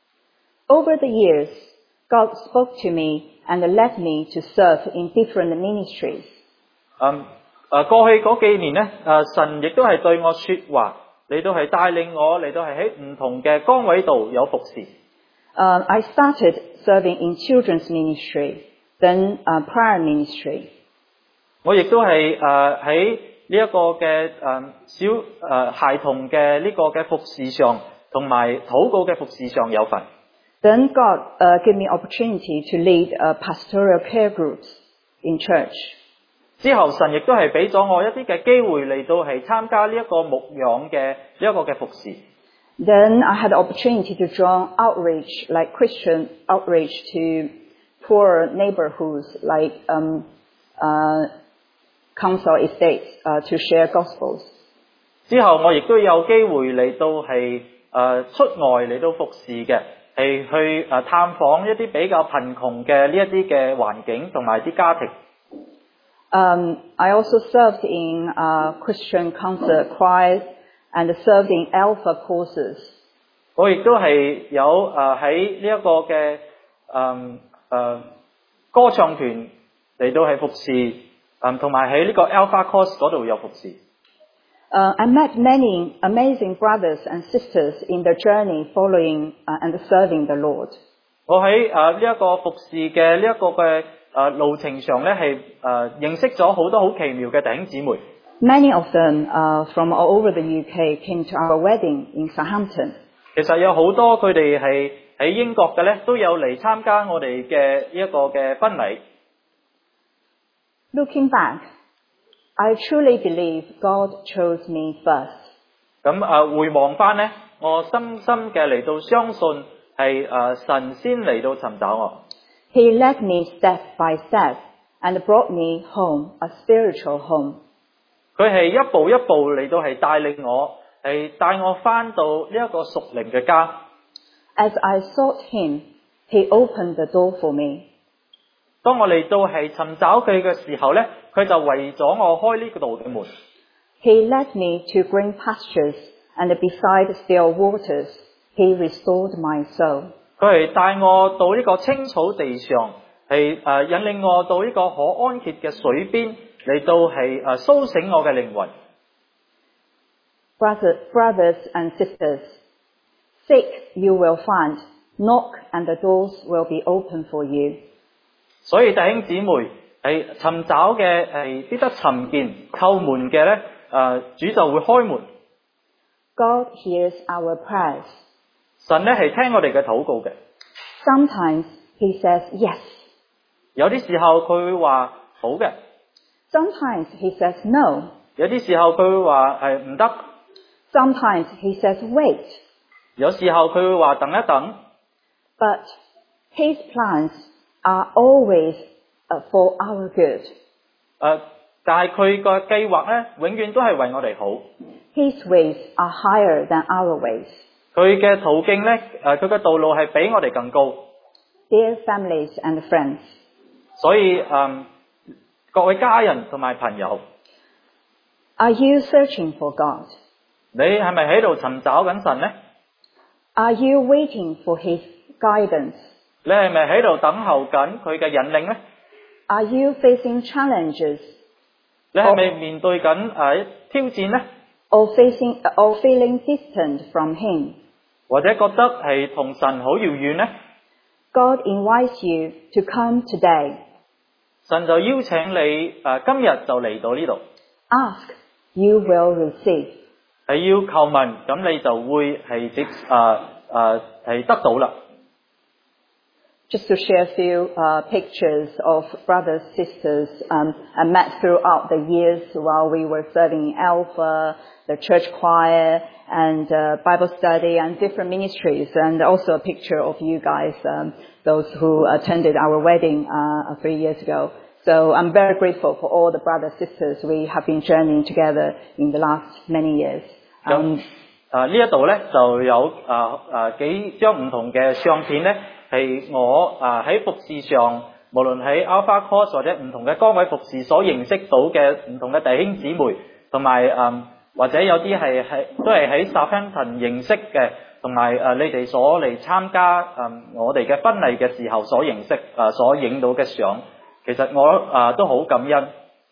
Speaker 4: Over the years, God spoke to me and led me to serve in different ministries.
Speaker 2: 嗯誒過去嗰幾年咧，誒神亦都係對我說話，嚟到係帶領我嚟到係喺唔同嘅崗位度有服侍。
Speaker 4: Uh, I started serving in children's ministry, then uh, prayer ministry.
Speaker 2: 我亦都係誒喺呢一個嘅誒小誒孩童嘅呢個嘅服侍上，同埋禱告嘅服侍上有份。
Speaker 4: Then God uh, gave me opportunity to lead uh, pastoral care groups in church.
Speaker 2: 之後神亦都係俾咗我一啲嘅機會嚟到係參加呢一個牧養嘅呢一個嘅服侍。
Speaker 4: Then I had the opportunity to join outreach, like Christian outreach to poor neighborhoods, like um, uh, council estates, uh, to share gospels.
Speaker 2: 之後我亦都有機會嚟到係誒出外嚟到服侍嘅，係去誒探訪一啲比較貧窮嘅呢一啲嘅環境同埋啲家庭。
Speaker 4: Um, I also served in uh, Christian concert choirs and served in Alpha courses.
Speaker 2: 我亦都係有誒喺呢一個嘅誒誒歌唱團嚟到係服侍，誒同埋喺呢個 Alpha course 嗰度有服侍。
Speaker 4: Uh, I met many amazing brothers and sisters in the journey following uh, and serving the Lord.
Speaker 2: 我喺誒呢一個服侍嘅呢一個嘅誒路程上咧，係誒認識咗好多好奇妙嘅弟兄姊妹。
Speaker 4: Many of them uh, from all over the U K came to our wedding in Southampton.
Speaker 2: 其實有好多佢哋係喺英國嘅咧，都有嚟參加我哋嘅呢一個嘅婚禮。
Speaker 4: Looking back, I truly believe God chose me first.
Speaker 2: 咁誒回望翻咧，我深深嘅嚟到相信係誒神先嚟到尋找我。
Speaker 4: He led me step by step and brought me home, a spiritual home.
Speaker 2: 佢係一步一步嚟到係帶領我，係帶我翻到呢一個屬靈嘅家。
Speaker 4: As I sought Him, He opened the door for me.
Speaker 2: 當我嚟到係尋找佢嘅時候咧，佢就為咗我開呢度嘅門。
Speaker 4: He led me to green pastures, and beside still waters, He restored my soul.
Speaker 2: 佢係帶我到呢個青草地上，係誒引領我到呢個可安歇嘅水邊，嚟到係誒蘇醒我嘅靈魂。
Speaker 4: Brother, brothers and sisters, seek you will find, knock and the doors will be open for you.
Speaker 2: 所以弟兄姊妹係尋找嘅係必得尋見，叩門嘅咧誒主就會開門。
Speaker 4: God hears our prayers.
Speaker 2: 神咧係聽我哋嘅禱告嘅。
Speaker 4: Sometimes He says yes.
Speaker 2: 有啲時候佢會話好嘅。
Speaker 4: Sometimes He says no.
Speaker 2: 有啲時候佢會話係唔得。
Speaker 4: Sometimes He says wait.
Speaker 2: 有時候佢會話等一等。
Speaker 4: But His plans are always uh, for our good.
Speaker 2: 誒，但係佢個計劃咧，永遠都係為我哋好。
Speaker 4: His ways are higher than our ways.
Speaker 2: 佢嘅途徑咧，誒，佢嘅道路係比我哋更高。
Speaker 4: Dear families and friends.
Speaker 2: 所以誒，各位家人同埋朋友，
Speaker 4: Are you searching for God?
Speaker 2: 你係咪喺度尋找緊神呢？
Speaker 4: Are you waiting for His guidance?
Speaker 2: 你係咪喺度等候緊佢嘅引領呢？
Speaker 4: Are you facing challenges?
Speaker 2: 你係咪面對緊誒挑戰呢？
Speaker 4: Or facing or feeling distant from Him?
Speaker 2: 或者覺得係同神好遙遠呢？
Speaker 4: God invites you to come today.
Speaker 2: 神就邀請你誒今日就嚟到呢度。
Speaker 4: Ask, you will receive.
Speaker 2: 係要求問，咁你就會係接誒誒係得到啦。
Speaker 4: Just to share a few uh, pictures of brothers, sisters um, I met throughout the years while we were serving in Alpha, the church choir, and uh, Bible study, and different ministries, and also a picture of you guys, um, those who attended our wedding uh, three years ago. So I'm very grateful for all the brothers, sisters we have been journeying together in the last many years. Um,
Speaker 2: 誒呢一度咧就有誒誒幾張唔同嘅相片咧。係我誒喺服侍上，無論喺 Alpha Course 或者唔同嘅崗位服侍所認識到嘅唔同嘅弟兄姊妹，同埋誒或者有啲係係都係喺 Southampton 認識嘅，同埋誒你哋所嚟參加誒我哋嘅婚禮嘅時候所認識誒所影到嘅相，其實我誒都好感恩。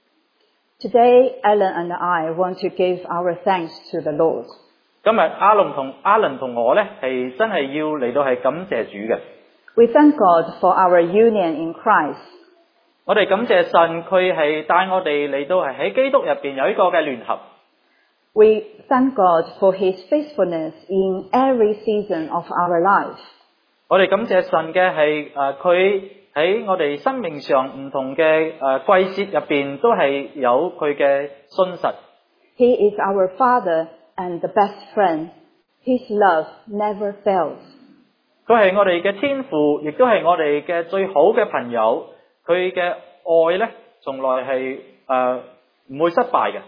Speaker 4: Today, Alan and I want to give our thanks to the Lord.
Speaker 2: 今日阿倫同阿倫同我咧係真係要嚟到係感謝主嘅。
Speaker 4: We thank God for our union in Christ.
Speaker 2: 我哋感謝神，佢係帶我哋嚟到係喺基督入邊有一個嘅聯合。
Speaker 4: We thank God for His faithfulness in every season of our life.
Speaker 2: 我哋感謝神嘅係誒，佢喺我哋生命上唔同嘅誒季節入邊都係有佢嘅信實。
Speaker 4: He is our Father and the best friend. His love never fails.
Speaker 2: 佢係我哋嘅天父，亦都係我哋嘅最好嘅朋友。佢嘅愛咧，從來係誒唔會失敗嘅。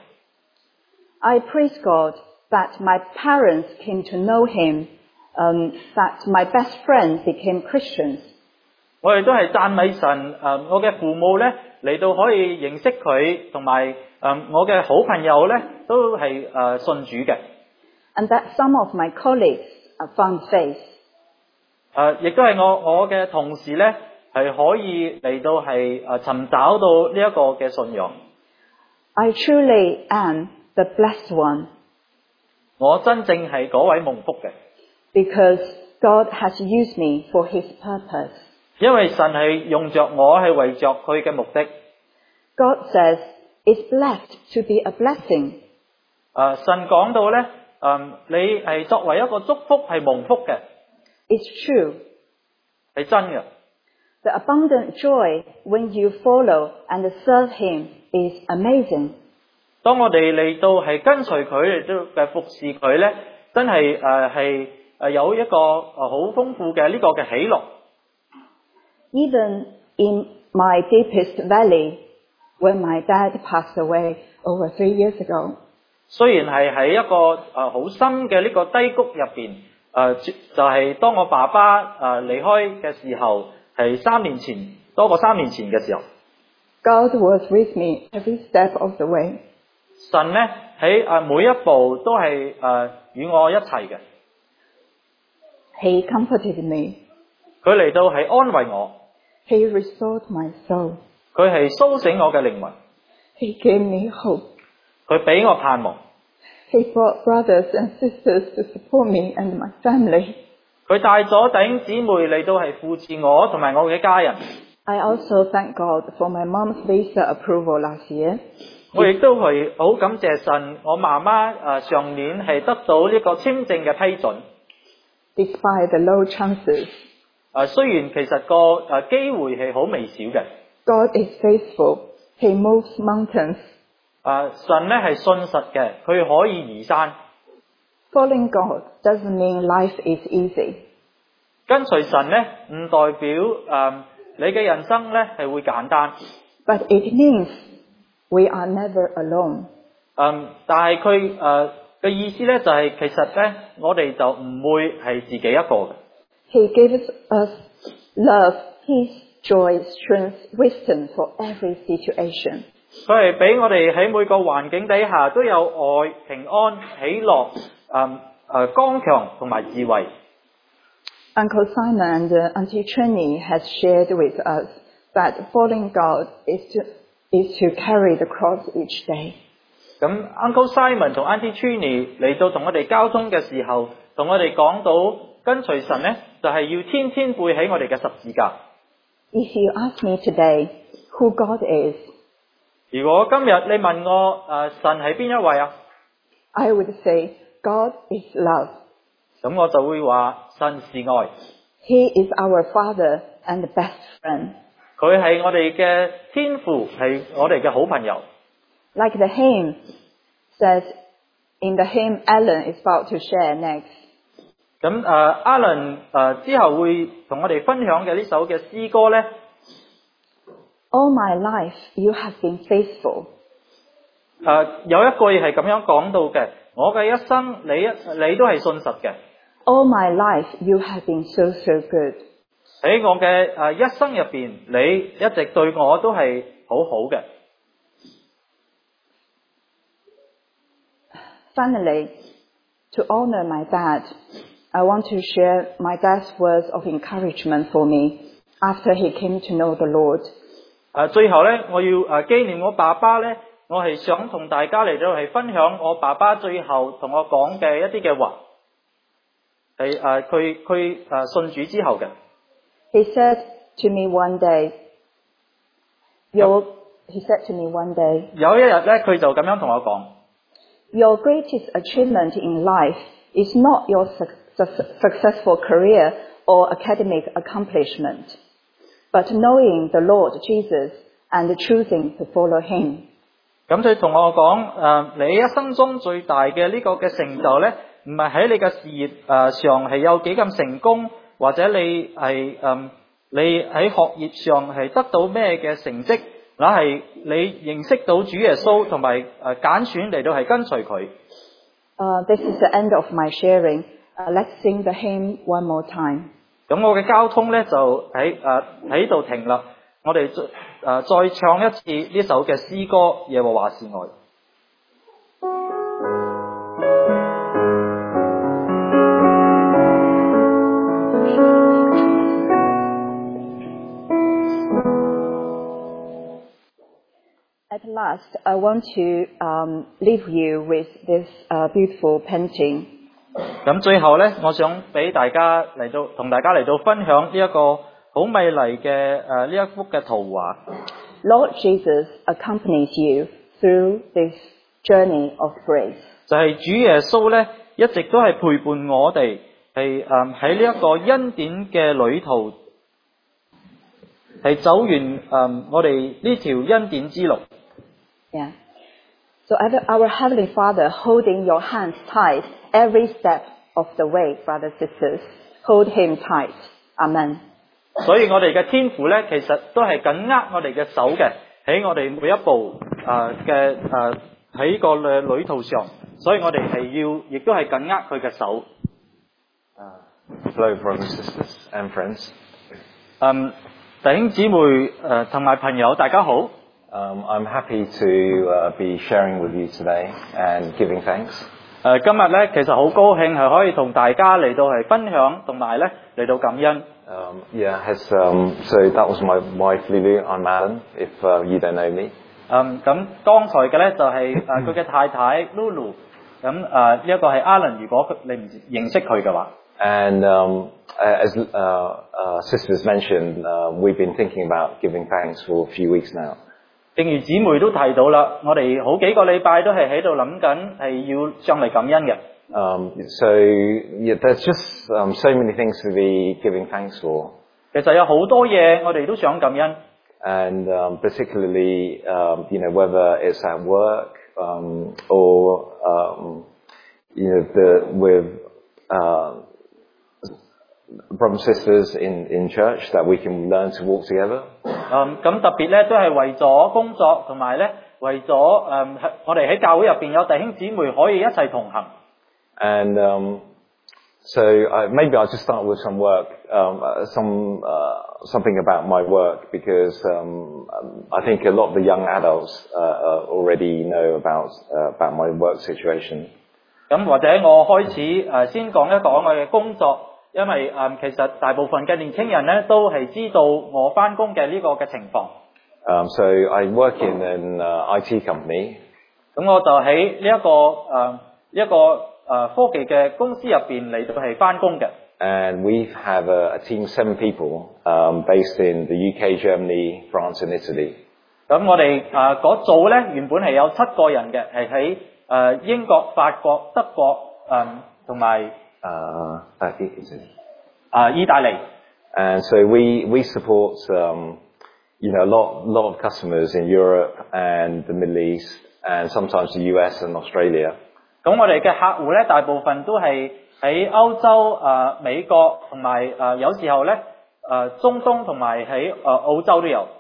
Speaker 4: I praise God that my parents came to know Him, um, that my best friends became Christians.
Speaker 2: 我哋都係讚美神誒，我嘅父母咧嚟到可以認識佢，同埋誒我嘅好朋友咧都係誒信主嘅。
Speaker 4: And that some of my colleagues found faith.
Speaker 2: 誒，亦都係我我嘅同事咧，係可以嚟到係誒尋找到呢一個嘅信仰。
Speaker 4: I truly am the blessed one.
Speaker 2: 我真正係嗰位蒙福嘅。
Speaker 4: Because God has used me for His purpose.
Speaker 2: 因為神係用着我係為着佢嘅目的。
Speaker 4: God says it's blessed to be a blessing.
Speaker 2: 誒，神講到咧，誒，你係作為一個祝福係蒙福嘅。
Speaker 4: It's true.
Speaker 2: 係真嘅。
Speaker 4: The abundant joy when you follow and serve Him is amazing.
Speaker 2: 當我哋嚟到係跟隨佢嚟到嘅服侍佢咧，真係誒係誒有一個誒好豐富嘅呢個嘅喜樂。
Speaker 4: Even in my deepest valley, when my dad passed away over three years ago.
Speaker 2: 雖然係喺一個誒好深嘅呢個低谷入邊。誒就係當我爸爸誒離開嘅時候，係三年前多過三年前嘅時候。
Speaker 4: God was with me every step of the way.
Speaker 2: 神咧喺誒每一步都係誒與我一齊嘅。
Speaker 4: He comforted me.
Speaker 2: 佢嚟到係安慰我。
Speaker 4: He restored my soul.
Speaker 2: 佢係蘇醒我嘅靈魂。
Speaker 4: He gave me hope.
Speaker 2: 佢俾我盼望。
Speaker 4: He brought brothers and sisters to support me and my family.
Speaker 2: 佢帶咗弟兄姊妹嚟到係扶持我同埋我嘅家人。
Speaker 4: I also thank God for my mom's visa approval last year.
Speaker 2: 我亦都係好感謝神，我媽媽誒上年係得到呢個簽證嘅批准。
Speaker 4: Despite the low chances.
Speaker 2: 誒雖然其實個誒機會係好微小嘅。
Speaker 4: God is faithful. He moves mountains.
Speaker 2: 誒神咧係信實嘅，佢可以移山。
Speaker 4: Following God doesn't mean life is easy.
Speaker 2: 跟隨神咧唔代表誒、呃、你嘅人生咧係會簡單。
Speaker 4: But it means we are never alone.
Speaker 2: 嗯，但係佢誒嘅意思咧就係、是、其實咧我哋就唔會係自己一個嘅。
Speaker 4: He gives us love, peace, joy, strength, wisdom for every situation.
Speaker 2: 佢係俾我哋喺每個環境底下都有愛、平安、喜樂、誒誒剛強同埋智慧。
Speaker 4: Uncle Simon and uh, Auntie Trini has shared with us that following God is to is to carry the cross each day.
Speaker 2: 咁 Uncle Simon 同 Auntie Trini 嚟到同我哋交通嘅時候，同我哋講到跟隨神咧，就係、是、要天天背起我哋嘅十字架。
Speaker 4: If you ask me today who God is,
Speaker 2: 如果今日你問我誒、呃、神係邊一位啊？
Speaker 4: I would say God is love.
Speaker 2: 咁我就會話神是愛。
Speaker 4: He is our Father and best friend.
Speaker 2: 佢係我哋嘅天父，係我哋嘅好朋友。
Speaker 4: Like the hymn says in the hymn Alan is about to share next.
Speaker 2: 咁誒 Alan 誒之後會同我哋分享嘅呢首嘅詩歌咧。
Speaker 4: All my life you have been faithful.
Speaker 2: 誒有一句係咁樣講到嘅，我嘅一生你一你都係信實嘅。
Speaker 4: All my life you have been so so good.
Speaker 2: 喺我嘅誒一生入邊，你一直對我都係好好嘅。
Speaker 4: Finally, to honor my dad, I want to share my dad's words of encouragement for me after he came to know the Lord.
Speaker 2: 誒最後咧，我要誒紀念我爸爸咧，我係想同大家嚟到係分享我爸爸最後同我講嘅一啲嘅話，係誒佢佢誒信主之後嘅。
Speaker 4: He said to me one day, your, he said to me one day,
Speaker 2: 有一日咧，佢就咁樣同我講
Speaker 4: Your greatest achievement in life is not your su su successful career or academic accomplishment, but knowing the Lord Jesus and choosing to follow Him.
Speaker 2: 咁佢同我講誒、呃，你一生中最大嘅呢個嘅成就咧，唔係喺你嘅事業誒、呃、上係有幾咁成功，或者你係誒、呃、你喺學業上係得到咩嘅成績，那係你認識到主耶穌同埋誒揀選嚟到係跟隨佢。
Speaker 4: Uh, this is the end of my sharing. Uh, let's sing the hymn one more time.
Speaker 2: 咁我嘅交通咧就喺誒喺度停啦，我哋誒、呃、再唱一次呢首嘅詩歌《耶和華是愛》。
Speaker 4: At last, I want to um, leave you with this uh, beautiful painting.
Speaker 2: 咁最後咧，我想俾大家嚟到同大家嚟到分享呢一個好美麗嘅誒呢一幅嘅圖畫。
Speaker 4: Lord Jesus accompanies you through this journey of grace.
Speaker 2: 就係主耶穌咧，一直都係陪伴我哋，係誒喺呢一個恩典嘅旅途，係走完誒、呃、我哋呢條恩典之路。
Speaker 4: Yeah. So our Heavenly Father holding your hands tight every step of the way, brothers and sisters. Hold Him tight. Amen.
Speaker 2: 所以我哋嘅天父咧，其實都係緊握我哋嘅手嘅，喺我哋每一步誒嘅誒喺個嘅旅途上，所以我哋係要，亦都係緊握佢嘅手。
Speaker 5: Uh, hello, brothers, sisters, and friends.
Speaker 2: 嗯，弟兄姊妹誒同埋朋友，大家好。
Speaker 5: Um, I'm happy to uh, be sharing with you today and giving thanks.
Speaker 2: 誒今日咧，其實好高興係可以同大家嚟到係分享，同埋咧嚟到感恩。
Speaker 5: Um, yeah, has, um, so that was my wife Lulu. I'm Alan, if uh, you don't know me.
Speaker 2: 嗯，咁剛才嘅咧就係誒佢嘅太太 Lulu。咁誒呢一個係 Alan， 如果你唔認識佢嘅話。
Speaker 5: And um, as uh, uh, sisters mentioned, uh, we've been thinking about giving thanks for a few weeks now.
Speaker 2: 正如姊妹都提到啦，我哋好幾個禮拜都係喺度諗緊係要上嚟感恩嘅。
Speaker 5: Um, so yeah, there's just um, so many things to be giving thanks for.
Speaker 2: 其實有好多嘢我哋都想感恩。
Speaker 5: And um, particularly, um, you know, whether it's at work um, or um, you know, the, with uh, brothers and sisters in, in church that we can learn to walk together.
Speaker 2: 嗯，咁特別咧都係為咗工作同埋咧為咗誒我哋喺教會入邊有弟兄姊妹可以一齊同行。
Speaker 5: And um, so uh, maybe I'll just start with some work, um, uh, some uh, something about my work because um, I think a lot of the young adults uh, uh, already know about uh, about my work situation.
Speaker 2: 咁或者我開始誒先講一講我嘅工作，因為誒其實大部分嘅年青人咧都係知道我返工嘅呢個嘅情況。
Speaker 5: Um, so I work in an uh, I T company.
Speaker 2: 咁我就喺呢一個誒一個誒科技嘅公司入邊嚟到係返工嘅。
Speaker 5: And we have a, a team of seven people um, based in the U K, Germany, France, and Italy. 咁我哋誒嗰組咧原本係有七個人嘅，係喺誒英國、法國、德國誒同埋誒
Speaker 2: 誒意大利。
Speaker 5: And so we we support um, you know a lot lot of customers in Europe and the Middle East and sometimes the U S and Australia.
Speaker 2: 咁我哋嘅客戶咧大部分都係喺歐洲、誒美國同埋誒有時候咧誒中東同埋喺誒澳洲都有。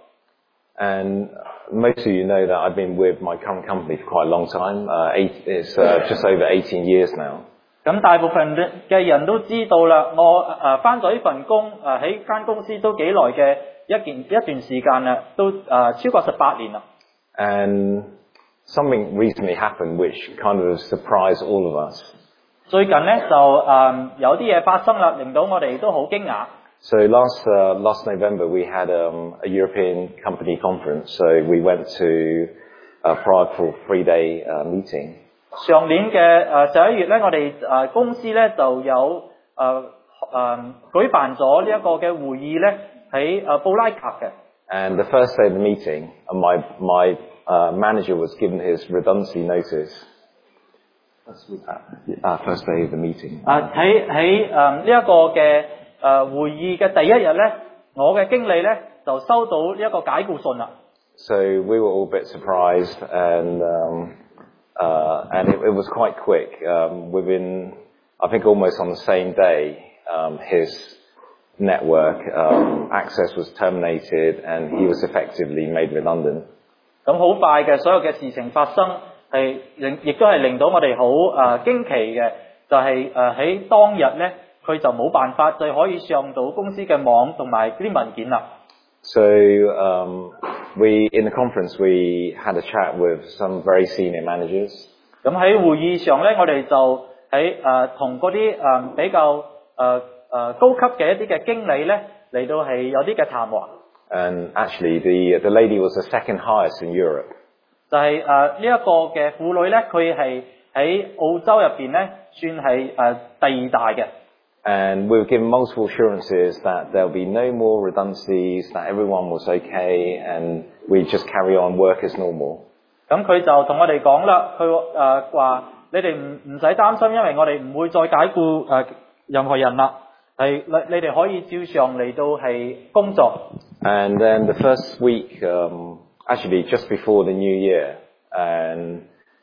Speaker 5: And most of you know that I've been with my current company for quite a long time. Uh, eight, it's uh, just over eighteen years now.
Speaker 2: 咁大部分嘅人都知道啦，我誒返咗呢份工誒喺間公司都幾耐嘅一件一段時間啦，都誒超過十八年啦。
Speaker 5: And something recently happened which kind of surprised all of us.
Speaker 2: 最近咧就誒有啲嘢發生啦，令到我哋都好驚訝。
Speaker 5: So last uh, last November we had um, a European company conference. So we went to uh, Prague for a three-day uh, meeting.
Speaker 2: 上年嘅誒十一月咧，我哋誒公司咧就有誒誒舉辦咗呢一個嘅會議咧喺誒布拉格嘅。
Speaker 5: And the first day of the meeting, my my uh, manager was given his redundancy notice. Uh, first day of the meeting.
Speaker 2: 啊喺喺誒呢一個嘅誒會議嘅第一日咧，我嘅經理咧就收到呢一個解僱信啦。
Speaker 5: So we were all a bit surprised, and um, uh, and it, it was quite quick. Um, within, I think, almost on the same day, um, his network um, access was terminated, and he was effectively made redundant.
Speaker 2: 咁好快嘅，所有嘅事情發生係令，亦都係令到我哋好誒驚奇嘅，就係誒喺當日咧，佢就冇辦法再可以上到公司嘅網同埋啲文件啦。
Speaker 5: So um, we, in the conference, we had a chat with some very senior managers.
Speaker 2: 咁喺會議上咧，我哋就喺誒同嗰啲誒比較誒誒高級嘅一啲嘅經理咧嚟到係有啲嘅談話。
Speaker 5: And actually, the the lady was the second highest in Europe.
Speaker 2: 就係誒呢一個嘅婦女咧，佢係喺澳洲入邊咧，算係誒第二大嘅。
Speaker 5: And we were given multiple assurances that there'll be no more redundancies, that everyone was okay, and we just carry on work as normal.
Speaker 2: 咁佢就同我哋講啦，佢誒話你哋唔唔使擔心，因為我哋唔會再解僱誒任何人啦，係你你哋可以照常嚟到係工作。
Speaker 5: And then the first week, um, actually just before the new year, and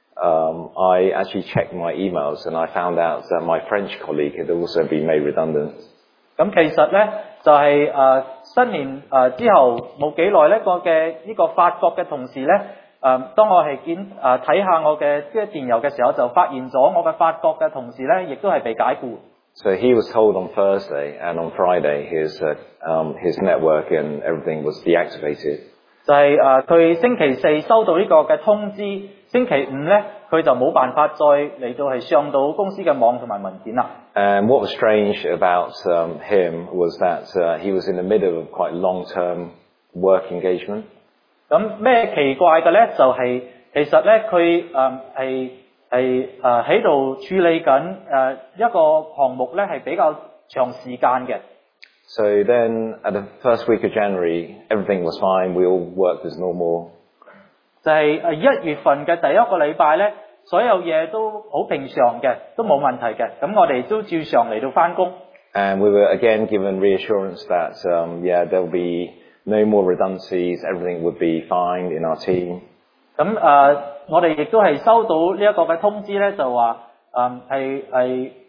Speaker 5: um, I actually checked my emails and I found out that my French colleague had also been made redundant.
Speaker 2: 咁其實咧就係誒新年誒之後冇幾耐咧，個嘅呢個法國嘅同事咧誒，當我係見誒睇下我嘅即係電郵嘅時候，就發現咗我嘅法國嘅同事咧，亦都係被解僱。
Speaker 5: So he was told on Thursday, and on Friday his uh, um, his network and everything was deactivated.
Speaker 2: 就係誒佢星期四收到呢個嘅通知，星期五咧佢就冇辦法再嚟到係上到公司嘅網同埋文件啦。
Speaker 5: And what was strange about um, him was that uh, he was in the middle of quite long-term work engagement.
Speaker 2: 咁咩奇怪嘅咧？就係、是、其實咧佢誒係係誒喺度處理緊誒一個項目咧係比較長時間嘅。
Speaker 5: So then, at the first week of January, everything was fine. We all worked as normal.
Speaker 2: 就係誒一月份嘅第一個禮拜咧，所有嘢都好平常嘅，都冇問題嘅。咁我哋都照常嚟到返工。
Speaker 5: And we were again given reassurance that um, yeah, there will be no more redundancies. Everything would be fine in our team.
Speaker 2: 咁誒、呃，我哋亦都係收到呢一個嘅通知咧，就話誒係係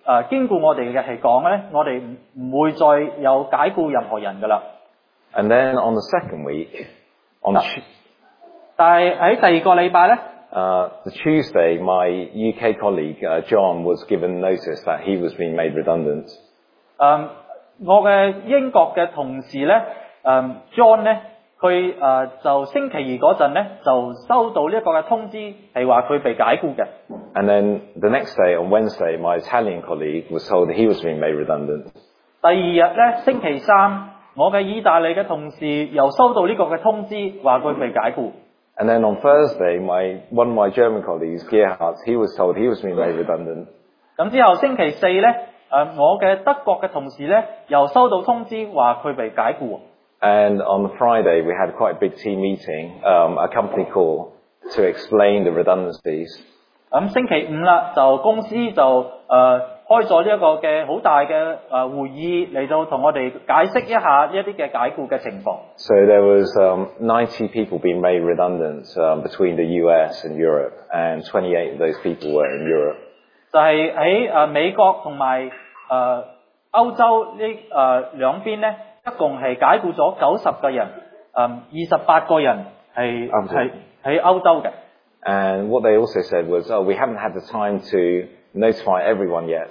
Speaker 2: 誒堅固我哋嘅係講咧，我哋唔唔會再有解僱任何人噶啦。
Speaker 5: And then on the second week, on Tu-
Speaker 2: 但係喺第二個禮拜咧，
Speaker 5: uh, the Tuesday, my U K colleague uh, John was given notice that he was being made redundant.
Speaker 2: 誒我嘅英國嘅同事咧，誒 John 咧，佢誒就星期二嗰陣咧就收到呢一個嘅通知，係話佢被解僱嘅。
Speaker 5: And then the next day, on Wednesday, my Italian colleague was told that he was being made redundant.
Speaker 2: 第二日咧，星期三，我嘅意大利嘅同事又收到呢個嘅通知，話佢被解僱。
Speaker 5: And then on Thursday, my one of my German colleagues, Gerhard, he was told he was being made redundant.
Speaker 2: 咁之後星期四咧，誒我嘅德國嘅同事咧又收到通知，話佢被解僱。
Speaker 5: And on Friday, we had quite a big team meeting, um, a company call, to explain the redundancies.
Speaker 2: 咁星期五啦，就公司就誒、呃、開咗呢一個嘅好大嘅誒、呃、會議嚟到同我哋解釋一下一啲嘅解僱嘅情況。
Speaker 5: So there was um, ninety people being made redundant um, between the U S and Europe, and twenty-eight of those people were in Europe.
Speaker 2: 就係喺誒美國同埋誒歐洲呢誒兩邊咧，一共係解僱咗九十個人，誒二十八個人係係喺歐洲嘅。
Speaker 5: And what they also said was, oh, we haven't had the time to notify everyone yet.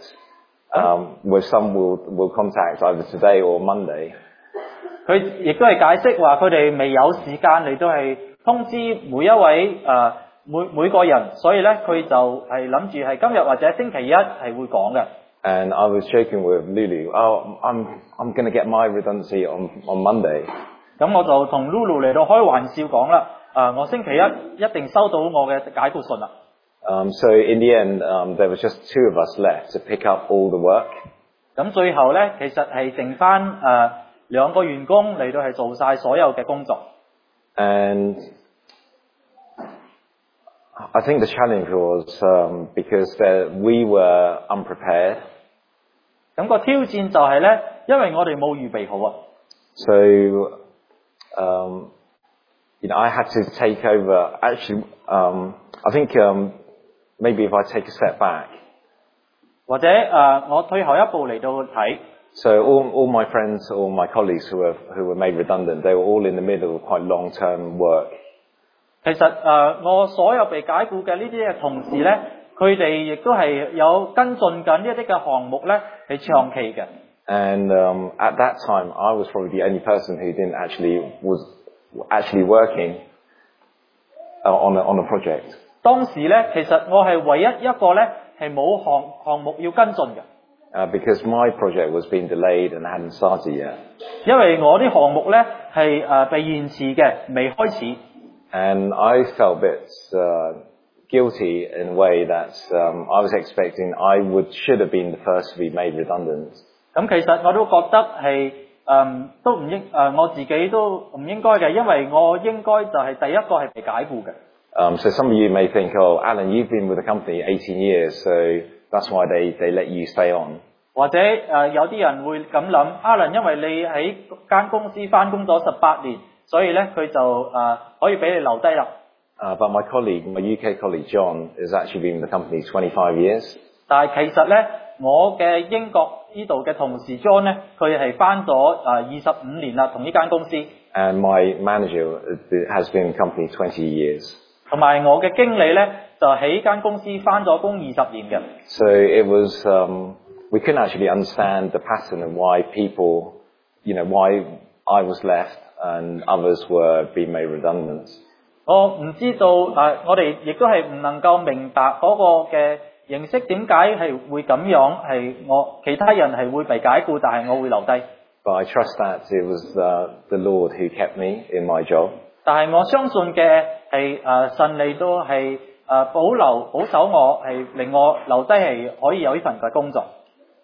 Speaker 5: Um, with some we'll, we'll contact either today or Monday.
Speaker 2: 佢亦都係解釋話，佢哋未有時間嚟到係通知每一位誒、呃、每每個人，所以咧佢就係諗住係今日或者星期一係會講嘅。
Speaker 5: And I was joking with Lulu, oh, I'm I'm going to get my redundancy on on Monday.
Speaker 2: 咁我就同 Lulu 嚟到開玩笑講啦。誒，我星期一一定收到我嘅解僱信啦。
Speaker 5: Um, so in the end, um, there was just two of us left to pick up all the work.
Speaker 2: 咁最後咧，其實係剩翻誒兩個員工嚟到係做晒所有嘅工作。
Speaker 5: And I think the challenge was um, because there, we were unprepared.
Speaker 2: 咁個挑戰就係咧，因為我哋冇預備好啊。
Speaker 5: So, um, you know, I had to take over. Actually, um, I think um, maybe if I take a step back.
Speaker 2: 或者誒、呃，我退後一步嚟到睇。
Speaker 5: So all all my friends, all my colleagues who were who were made redundant, they were all in the middle of quite long-term work.
Speaker 2: 其實誒、呃，我所有被解僱嘅呢啲嘅同事咧，佢哋亦都係有跟進緊呢一啲嘅項目咧，係長期嘅。
Speaker 5: And um, at that time, I was probably the only person who didn't actually was actually working uh, on a, on a project.
Speaker 2: 當時咧，其實我係唯一一個咧係冇項項目要跟進嘅。
Speaker 5: Uh, because my project was being delayed and hadn't started yet.
Speaker 2: 因為我啲項目咧係誒被延遲嘅，未開始。
Speaker 5: And I felt a bit uh, guilty in a way that um, I was expecting I would should have been the first to be made redundant.
Speaker 2: 咁其實我都覺得係誒、嗯、都唔應誒、呃、我自己都唔應該嘅，因為我應該就係第一個係被解僱嘅。
Speaker 5: Um, so some of you may think, oh, Alan, you've been with the company eighteen years, so that's why they, they let you stay on.
Speaker 2: 或者誒、呃、有啲人會咁諗 ，Alan， 因為你喺間公司翻工咗十八年，所以咧佢就誒、呃、可以俾你留低啦。
Speaker 5: Uh, but my colleague, my U K colleague John, has actually been in the company twenty-five years.
Speaker 2: 但係其實咧，我嘅英國呢度嘅同事 John 咧，佢係翻咗誒二十五年啦，同呢間公司。
Speaker 5: And my manager has been in the company twenty years.
Speaker 2: 同埋我嘅經理咧，就喺間公司翻咗工二十年嘅。
Speaker 5: So it was, um, we couldn't actually understand the pattern of why people, you know, why I was left and others were being made redundant.
Speaker 2: 我唔知道誒、呃，我哋亦都係唔能夠明白嗰個嘅形式點解係會咁樣，係我其他人係會被解僱，但係我會留低。
Speaker 5: But I trust that it was uh, the Lord who kept me in my job.
Speaker 2: 但係我相信嘅係誒神嚟到係誒保留保守我，係令我留低係可以有呢份嘅工作。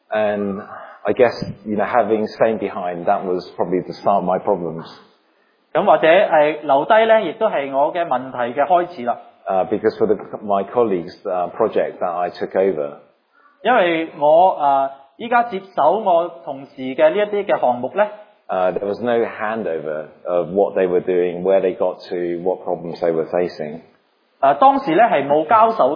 Speaker 5: And I guess, you know, having staying behind, that was probably the start of my problems.
Speaker 2: 咁或者係留低咧，亦都係我嘅問題嘅開始啦。
Speaker 5: Uh, because for the, my colleagues' uh, project that I took over,
Speaker 2: 因為我誒依家接手我同事嘅呢一啲嘅項目咧。
Speaker 5: Uh, there was no handover of what they were doing, where they got to, what problems they were facing.
Speaker 2: 誒、呃、當時咧係冇交手嘅，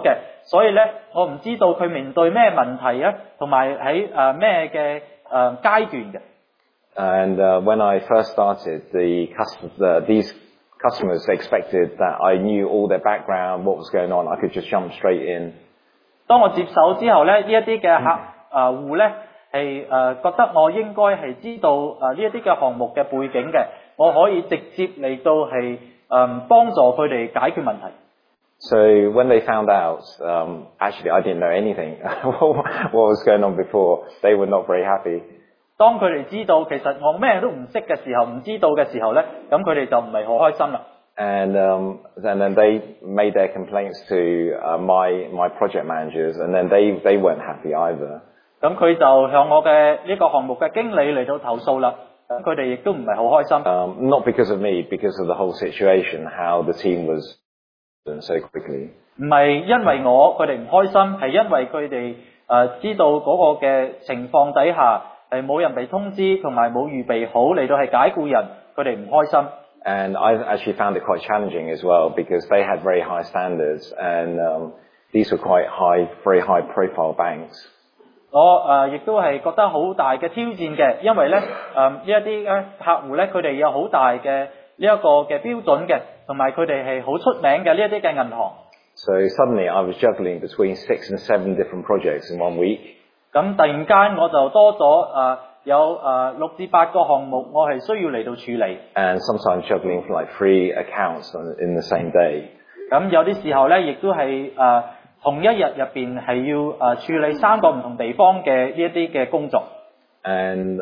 Speaker 2: 所以咧我唔知道佢面對咩問題啊，同埋喺誒咩嘅誒階段嘅。
Speaker 5: And uh, when I first started, the customers, uh, these customers expected that I knew all their background, what was going on. I could just jump straight in.
Speaker 2: 當我接手之後咧，呢一啲嘅客誒戶咧係誒覺得我應該係知道誒呢一啲嘅項目嘅背景嘅，我可以直接嚟到係誒幫助佢哋解決問題。
Speaker 5: So when they found out, um, actually I didn't know anything what was going on before, they were not very happy.
Speaker 2: 當佢哋知道其實我咩都唔識嘅時候，唔知道嘅時候咧，咁佢哋就唔係好開心啦。
Speaker 5: And um, and then they made their complaints to uh, my my project managers, and then they they weren't happy either.
Speaker 2: 咁佢就向我嘅呢個項目嘅經理嚟到投訴啦。咁佢哋亦都唔係好開心。
Speaker 5: Um, not because of me, because of the whole situation, how the team was done so quickly.
Speaker 2: 唔係因為我佢哋唔開心，係因為佢哋誒知道嗰個嘅情況底下。係冇人被通知，同埋冇預備好嚟到係解僱人，佢哋唔開心。
Speaker 5: And I actually found it quite challenging as well because they had very high standards, and um, these were quite high, very high profile banks.
Speaker 2: 我誒亦都係覺得好大嘅挑戰嘅，因為咧誒呢一啲咧客戶咧，佢哋有好大嘅呢一個嘅標準嘅，同埋佢哋係好出名嘅呢一啲嘅銀行。
Speaker 5: So suddenly I was juggling between six and seven different projects in one week.
Speaker 2: 咁突然間我就多咗誒有誒六至八個項目，我係需要嚟到處理。
Speaker 5: And sometimes juggling for like three accounts in the same day.
Speaker 2: 咁有啲時候咧，亦都係誒同一日入邊係要誒處理三個唔同地方嘅呢一啲嘅工作。
Speaker 5: And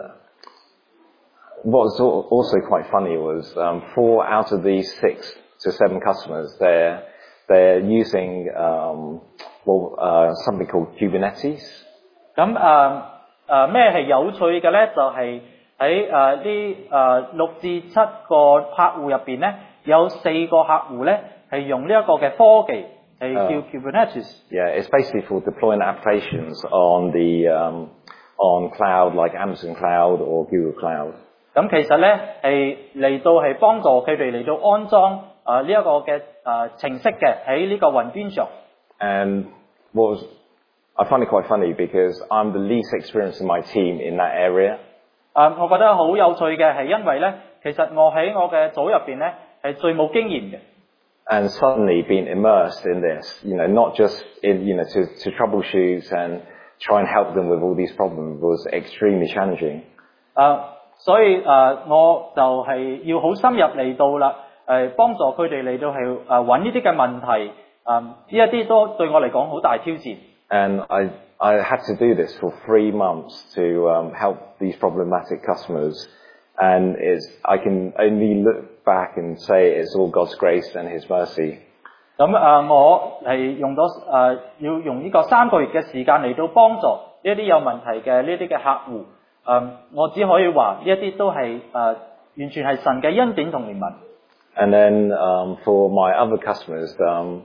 Speaker 5: what was also quite funny was um, four out of these six to seven customers, they're they're using um, well uh, something called Kubernetes.
Speaker 2: 咁誒誒咩係有趣嘅咧？就係喺誒呢誒六至七個客戶入邊咧，有四個客戶咧係用呢一個嘅科技係叫 Kubernetes。
Speaker 5: Yeah, it's basically for deploying applications on the um, on cloud like Amazon Cloud or Google Cloud.
Speaker 2: 咁其實咧係嚟到係幫助佢哋嚟到安裝誒呢一個嘅誒程式嘅喺呢個雲端上。
Speaker 5: And what was I find it quite funny because I'm the least experienced in my team in that area.
Speaker 2: 誒，我覺得好有趣嘅係因為咧，其實我喺我嘅組入邊咧係最冇經驗嘅。
Speaker 5: And suddenly being immersed in this, you know, not just in, you know, to, to troubleshoot and try and help them with all these problems was extremely challenging.
Speaker 2: 誒，所以誒，我就係要好深入嚟到啦，誒，幫助佢哋嚟到係誒揾呢啲嘅問題，誒，呢一啲都對我嚟講好大挑戰。
Speaker 5: And I, I had to do this for three months to um, help these problematic customers. And it's, I can only look back and say it's all God's grace and His mercy.
Speaker 2: 咁誒，我係用咗誒，要用呢個三個月嘅時間嚟到幫助呢一啲有問題嘅呢啲嘅客戶。誒，我只可以話呢一啲都係誒完全係神嘅恩典同憐憫。
Speaker 5: And then um, for my other customers, um,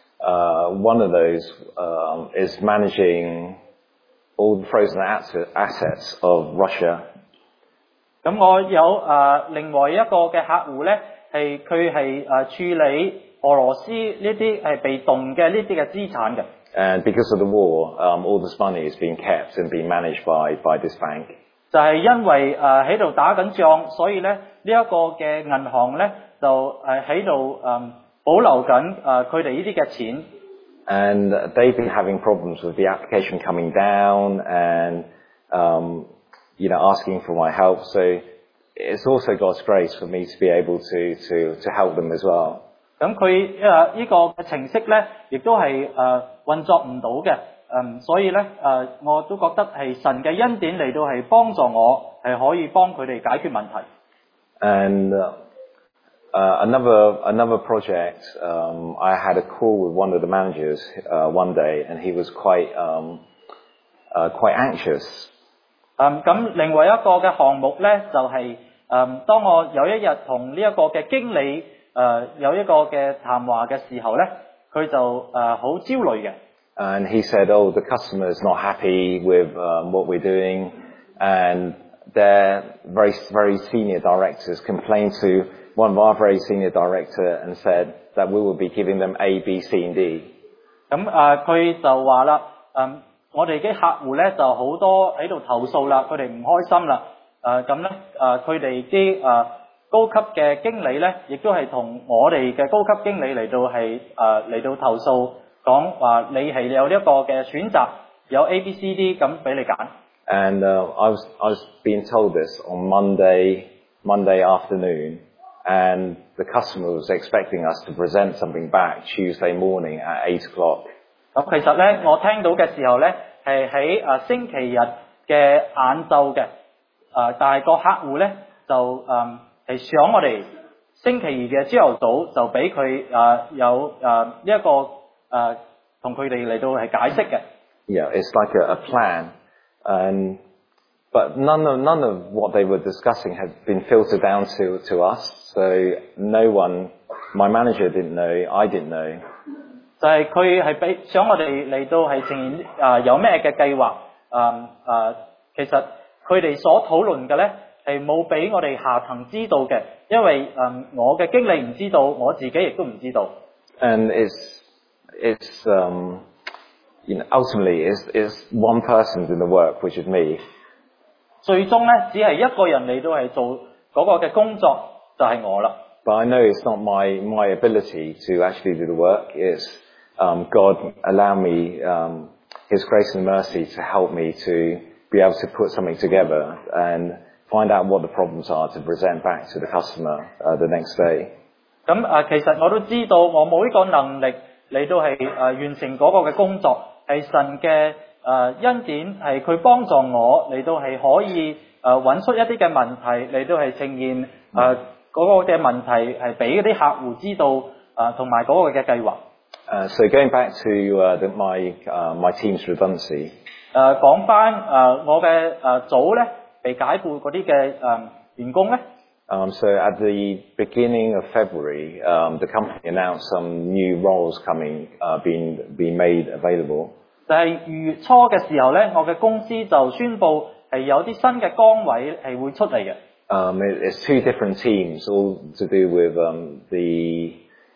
Speaker 5: Uh, one of those um, is managing all the frozen assets of Russia.
Speaker 2: 咁我有誒另外一個嘅客戶咧，係佢係誒處理俄羅斯呢啲係被動嘅呢啲嘅資產嘅。
Speaker 5: And because of the war, um, all this money is being kept and being managed by by this bank.
Speaker 2: 就係因為誒喺度打緊仗，所以咧呢一個嘅銀行咧就誒喺度誒。保留緊誒佢哋呢啲嘅錢。
Speaker 5: And they've been having problems with the application coming down and um, you know asking for my help. So it's also God's grace for me to be able to to to help them as well.
Speaker 2: 咁佢誒呢個程式咧，亦都係誒運作唔到嘅，嗯，所以咧誒我都覺得係神嘅恩典嚟到係幫助我，係可以幫佢哋解決問題。
Speaker 5: And uh, Uh, another another project, um, I had a call with one of the managers uh, one day, and he was quite um, uh, quite anxious.
Speaker 2: 嗯，咁另外一個嘅項目咧，就係、是、嗯，當我有一日同呢一個嘅經理誒、呃、有一個嘅談話嘅時候咧，佢就誒好、呃、焦慮嘅。
Speaker 5: And he said, "Oh, the customer is not happy with um, what we're doing, and their very very senior directors complained to one of our very senior director and said that we will be giving them A, B, C, and D."
Speaker 2: 咁誒佢就話啦，誒我哋啲客戶咧就好多喺度投訴啦，佢哋唔開心啦。誒咁咧誒佢哋啲誒高級嘅經理咧，亦都係同我哋嘅高級經理嚟到係誒嚟到投訴，講話你係有呢一個嘅選擇，有 A、B、C、D 咁俾你揀。
Speaker 5: And uh, I was I was being told this on Monday Monday afternoon, and the customer was expecting us to present something back Tuesday morning at eight o'clock.
Speaker 2: 咁其實咧，我聽到嘅時候咧，係喺誒星期日嘅晏晝嘅，誒但係個客戶咧就誒係想我哋星期二嘅朝頭早就俾佢誒有誒呢一個誒同佢哋嚟到係解釋嘅。
Speaker 5: Yeah, it's like a, a plan. Um, but none of, none of what they were discussing had been filtered down to, to us, so no one, my manager didn't know, I didn't know.
Speaker 2: 就係佢係俾想我哋嚟到係呈現誒有咩嘅計劃，誒誒其實佢哋所討論嘅咧係冇俾我哋下層知道嘅，因為誒我嘅經理唔知道，我自己亦都唔知道。
Speaker 5: And it's it's um. You know, ultimately, it's, it's one person doing the work, which is me.
Speaker 2: 最終咧，只係一個人嚟到係做嗰個嘅工作，就係我啦。
Speaker 5: But I know it's not my my ability to actually do the work. It's um, God allow me um, His grace and mercy to help me to be able to put something together and find out what the problems are to present back to the customer uh, the next day.
Speaker 2: 咁啊，其實我都知道我冇呢個能力嚟到係誒完成嗰個嘅工作。係神嘅誒恩典，係佢幫助我嚟到係可以誒揾出一啲嘅問題嚟到係呈現誒嗰個嘅問題係俾嗰啲客戶知道誒同埋嗰個嘅計劃。
Speaker 5: Uh, so going back to uh, the, my uh, my team's redundancy.
Speaker 2: 誒講翻誒我嘅誒組咧被解僱嗰啲嘅誒員工咧。
Speaker 5: Um, so at the beginning of February, um, the company announced some new roles coming, uh, being being made available.
Speaker 2: 就係二月初嘅時候咧，我嘅公司就宣布係有啲新嘅崗位係會出嚟嘅。
Speaker 5: Um, it, it's two different teams, all to do with um, the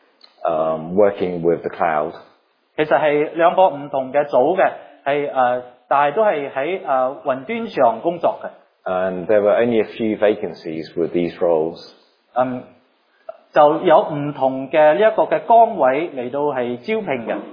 Speaker 5: um, working with the cloud.
Speaker 2: 其實係兩個唔同嘅組嘅，係誒，但係都係喺誒雲端上工作嘅。
Speaker 5: And there were only a few vacancies with these roles.
Speaker 2: 嗯，就有唔同嘅呢一個嘅崗位嚟到係招聘嘅。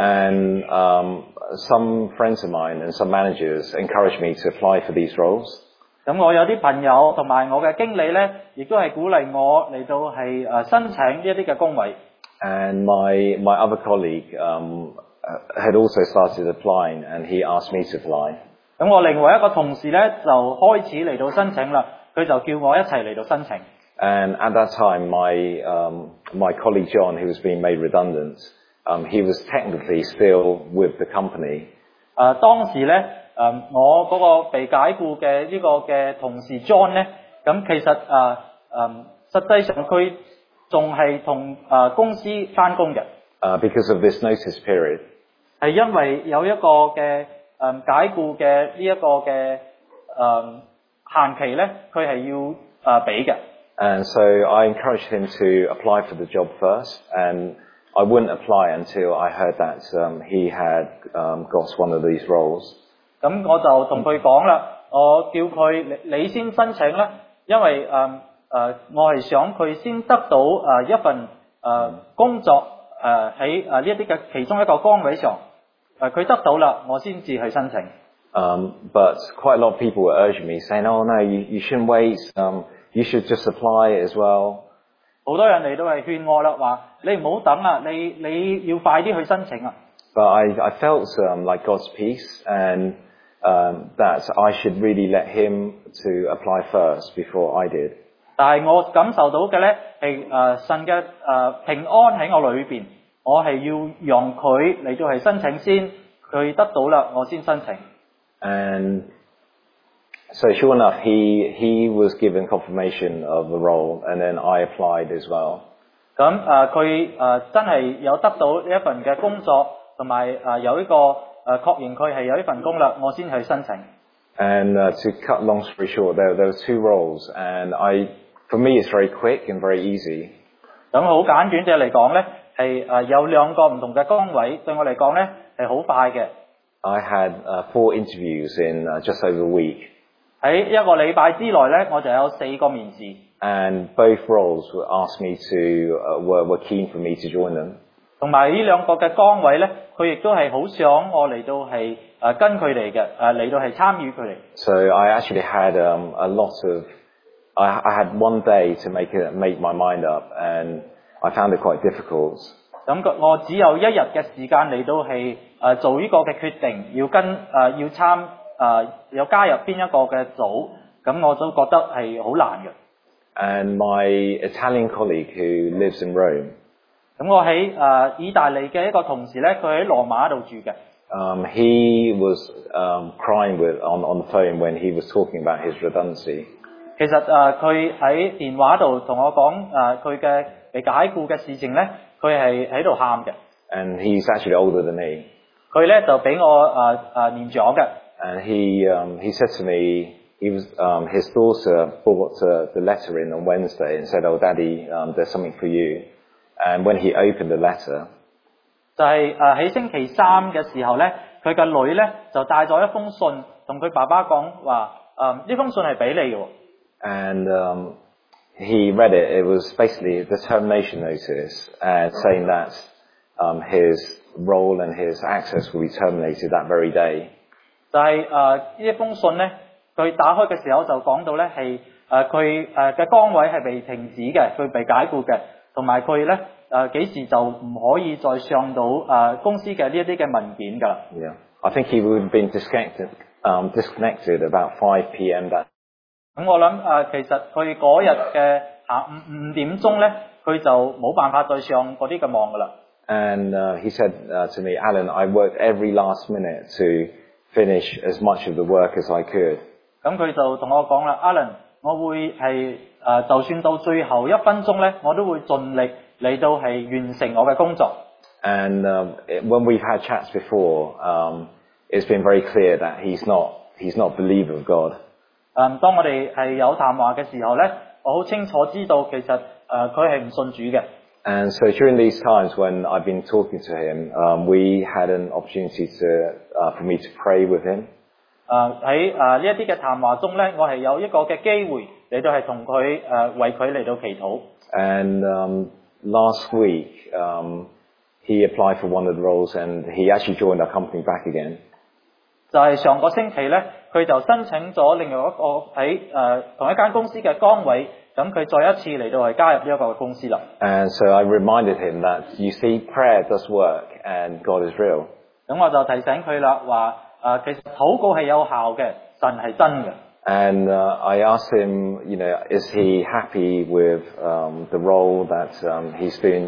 Speaker 5: And um, some friends of mine and some managers encouraged me to apply for these roles.
Speaker 2: 咁我有啲朋友同埋我嘅經理咧，亦都係鼓勵我嚟到係誒申請呢一啲嘅工位。
Speaker 5: And my my other colleague um, had also started applying, and he asked me to apply.
Speaker 2: 咁我另外一個同事咧就開始嚟到申請啦，佢就叫我一齊嚟到申請。
Speaker 5: And at that time, my um, my colleague John, who was being made redundant, um, he was technically still with the company.
Speaker 2: 誒當時咧，誒我嗰個被解僱嘅呢個嘅同事 John 咧，咁其實誒誒實際上佢仲係同誒公司返工嘅。
Speaker 5: Uh, because of this notice period.
Speaker 2: 係因為有一個嘅誒解僱嘅呢一個嘅誒限期咧，佢係要誒俾嘅。
Speaker 5: And so I encouraged him to apply for the job first, and I wouldn't apply until I heard that um, he had um, got one of these roles.
Speaker 2: 咁我就同佢講啦，我叫佢你你先申請啦，因為誒誒、呃呃、我係想佢先得到誒、呃、一份誒、呃、工作誒喺誒呢一啲嘅其中一個崗位上，誒、呃、佢得到啦，我先至去申請。
Speaker 5: Um, but quite a lot of people were urging me, saying, "Oh no, you, you shouldn't wait. Um, you should just apply as well."
Speaker 2: 好多人嚟都係勸我啦，話你唔好等啊，你你要快啲去申請啊。
Speaker 5: But I, I felt um, like God's peace, and um, that I should really let Him to apply first before I did.
Speaker 2: 但係我感受到嘅咧係誒神嘅誒平安喺我裏邊，我係要讓佢嚟到係申請先，佢得到啦，我先申請。
Speaker 5: And so sure enough, he he was given confirmation of the role, and then I applied as well.
Speaker 2: 咁誒佢誒真係有得到呢一份嘅工作，同埋誒有呢個誒確認佢係有呢份工啦，我先去申請。
Speaker 5: And uh, to cut long story short, there there were two roles, and I for me it's very quick and very easy.
Speaker 2: 咁好簡短嘅嚟講咧， 係誒有兩個唔同嘅崗位，對我嚟講咧係好快嘅。
Speaker 5: I had uh, four interviews in uh, just over a week.
Speaker 2: 喺一個禮拜之內咧，我就有四個面試。
Speaker 5: And both roles were asked me to uh, were were keen for me to join them.
Speaker 2: 同埋呢兩個嘅崗位咧，佢亦都係好想我嚟到係誒跟佢哋嘅誒嚟到係參與佢哋。
Speaker 5: So I actually had um, a lot of I, I had one day to make it make my mind up, and I found it quite difficult.
Speaker 2: 咁我只有一日嘅時間嚟到係誒做呢個嘅決定，要跟誒、呃、要參誒、呃、有加入邊一個嘅組，咁我都覺得係好難嘅。
Speaker 5: And my Italian colleague who lives in Rome.
Speaker 2: 咁我喺誒、呃、意大利嘅一個同事咧，佢喺羅馬度住嘅。
Speaker 5: Um, he was um, crying with on on the phone when he was talking about his redundancy.
Speaker 2: 其實誒佢喺電話度同我講誒佢嘅被解僱嘅事情咧，佢係喺度喊嘅。
Speaker 5: And he's actually older than me.
Speaker 2: 佢咧就比我誒誒年長嘅。
Speaker 5: And he um, he said to me, he was um, his daughter brought uh, the letter in on Wednesday and said, "Oh, Daddy, um, there's something for you." And when he opened the letter,
Speaker 2: 就係誒喺星期三嘅時候咧，佢嘅女咧就帶咗一封信同佢爸爸講話誒呢封信係俾你嘅。
Speaker 5: And um, he read it. It was basically the termination notice, uh, saying that um, his role and his access will be terminated that very day.
Speaker 2: 就係誒呢一封信咧，佢打開嘅時候就講到咧係誒佢誒嘅崗位係被停止嘅，佢被解僱嘅，同埋佢咧誒幾時就唔可以再上到誒公司嘅呢一啲嘅文件㗎啦。
Speaker 5: Yeah, I think he would have been disconnected, um, disconnected about five p.m. that.
Speaker 2: 咁我諗誒，其實佢嗰日嘅下午五點鐘咧，佢就冇辦法再上嗰啲嘅網㗎啦。
Speaker 5: And uh, he said uh, to me, Alan, I worked every last minute to finish as much of the work as I could.
Speaker 2: 咁佢就同我講啦 ，Alan， 我會係誒，就算到最後一分鐘咧，我都會盡力嚟到係完成我嘅工作。
Speaker 5: And um, when we've had chats before, um, it's been very clear that he's not he's not a believer of God.
Speaker 2: 誒，當我哋係有談話嘅時候咧，我好清楚知道其實誒佢係唔信主嘅。
Speaker 5: And so during these times when I've been talking to him, um, we had an opportunity to uh, for me to pray with him.
Speaker 2: 誒喺誒呢一啲嘅談話中咧，我係有一個嘅機會嚟到係同佢誒為佢嚟到祈禱。
Speaker 5: And um, last week, um, he applied for one of the roles, and he actually joined our company back again.
Speaker 2: 就係上個星期咧，佢就申請咗另外一個喺誒、呃、同一間公司嘅崗位，咁佢再一次嚟到係加入呢一個公司啦。
Speaker 5: And so I reminded him that, you see, prayer does work, and God is real.
Speaker 2: 咁我就提醒佢啦，話誒其實禱告係有效嘅，神係真嘅。
Speaker 5: And uh, I asked him, you know, is he happy with um, the role that um, he's doing,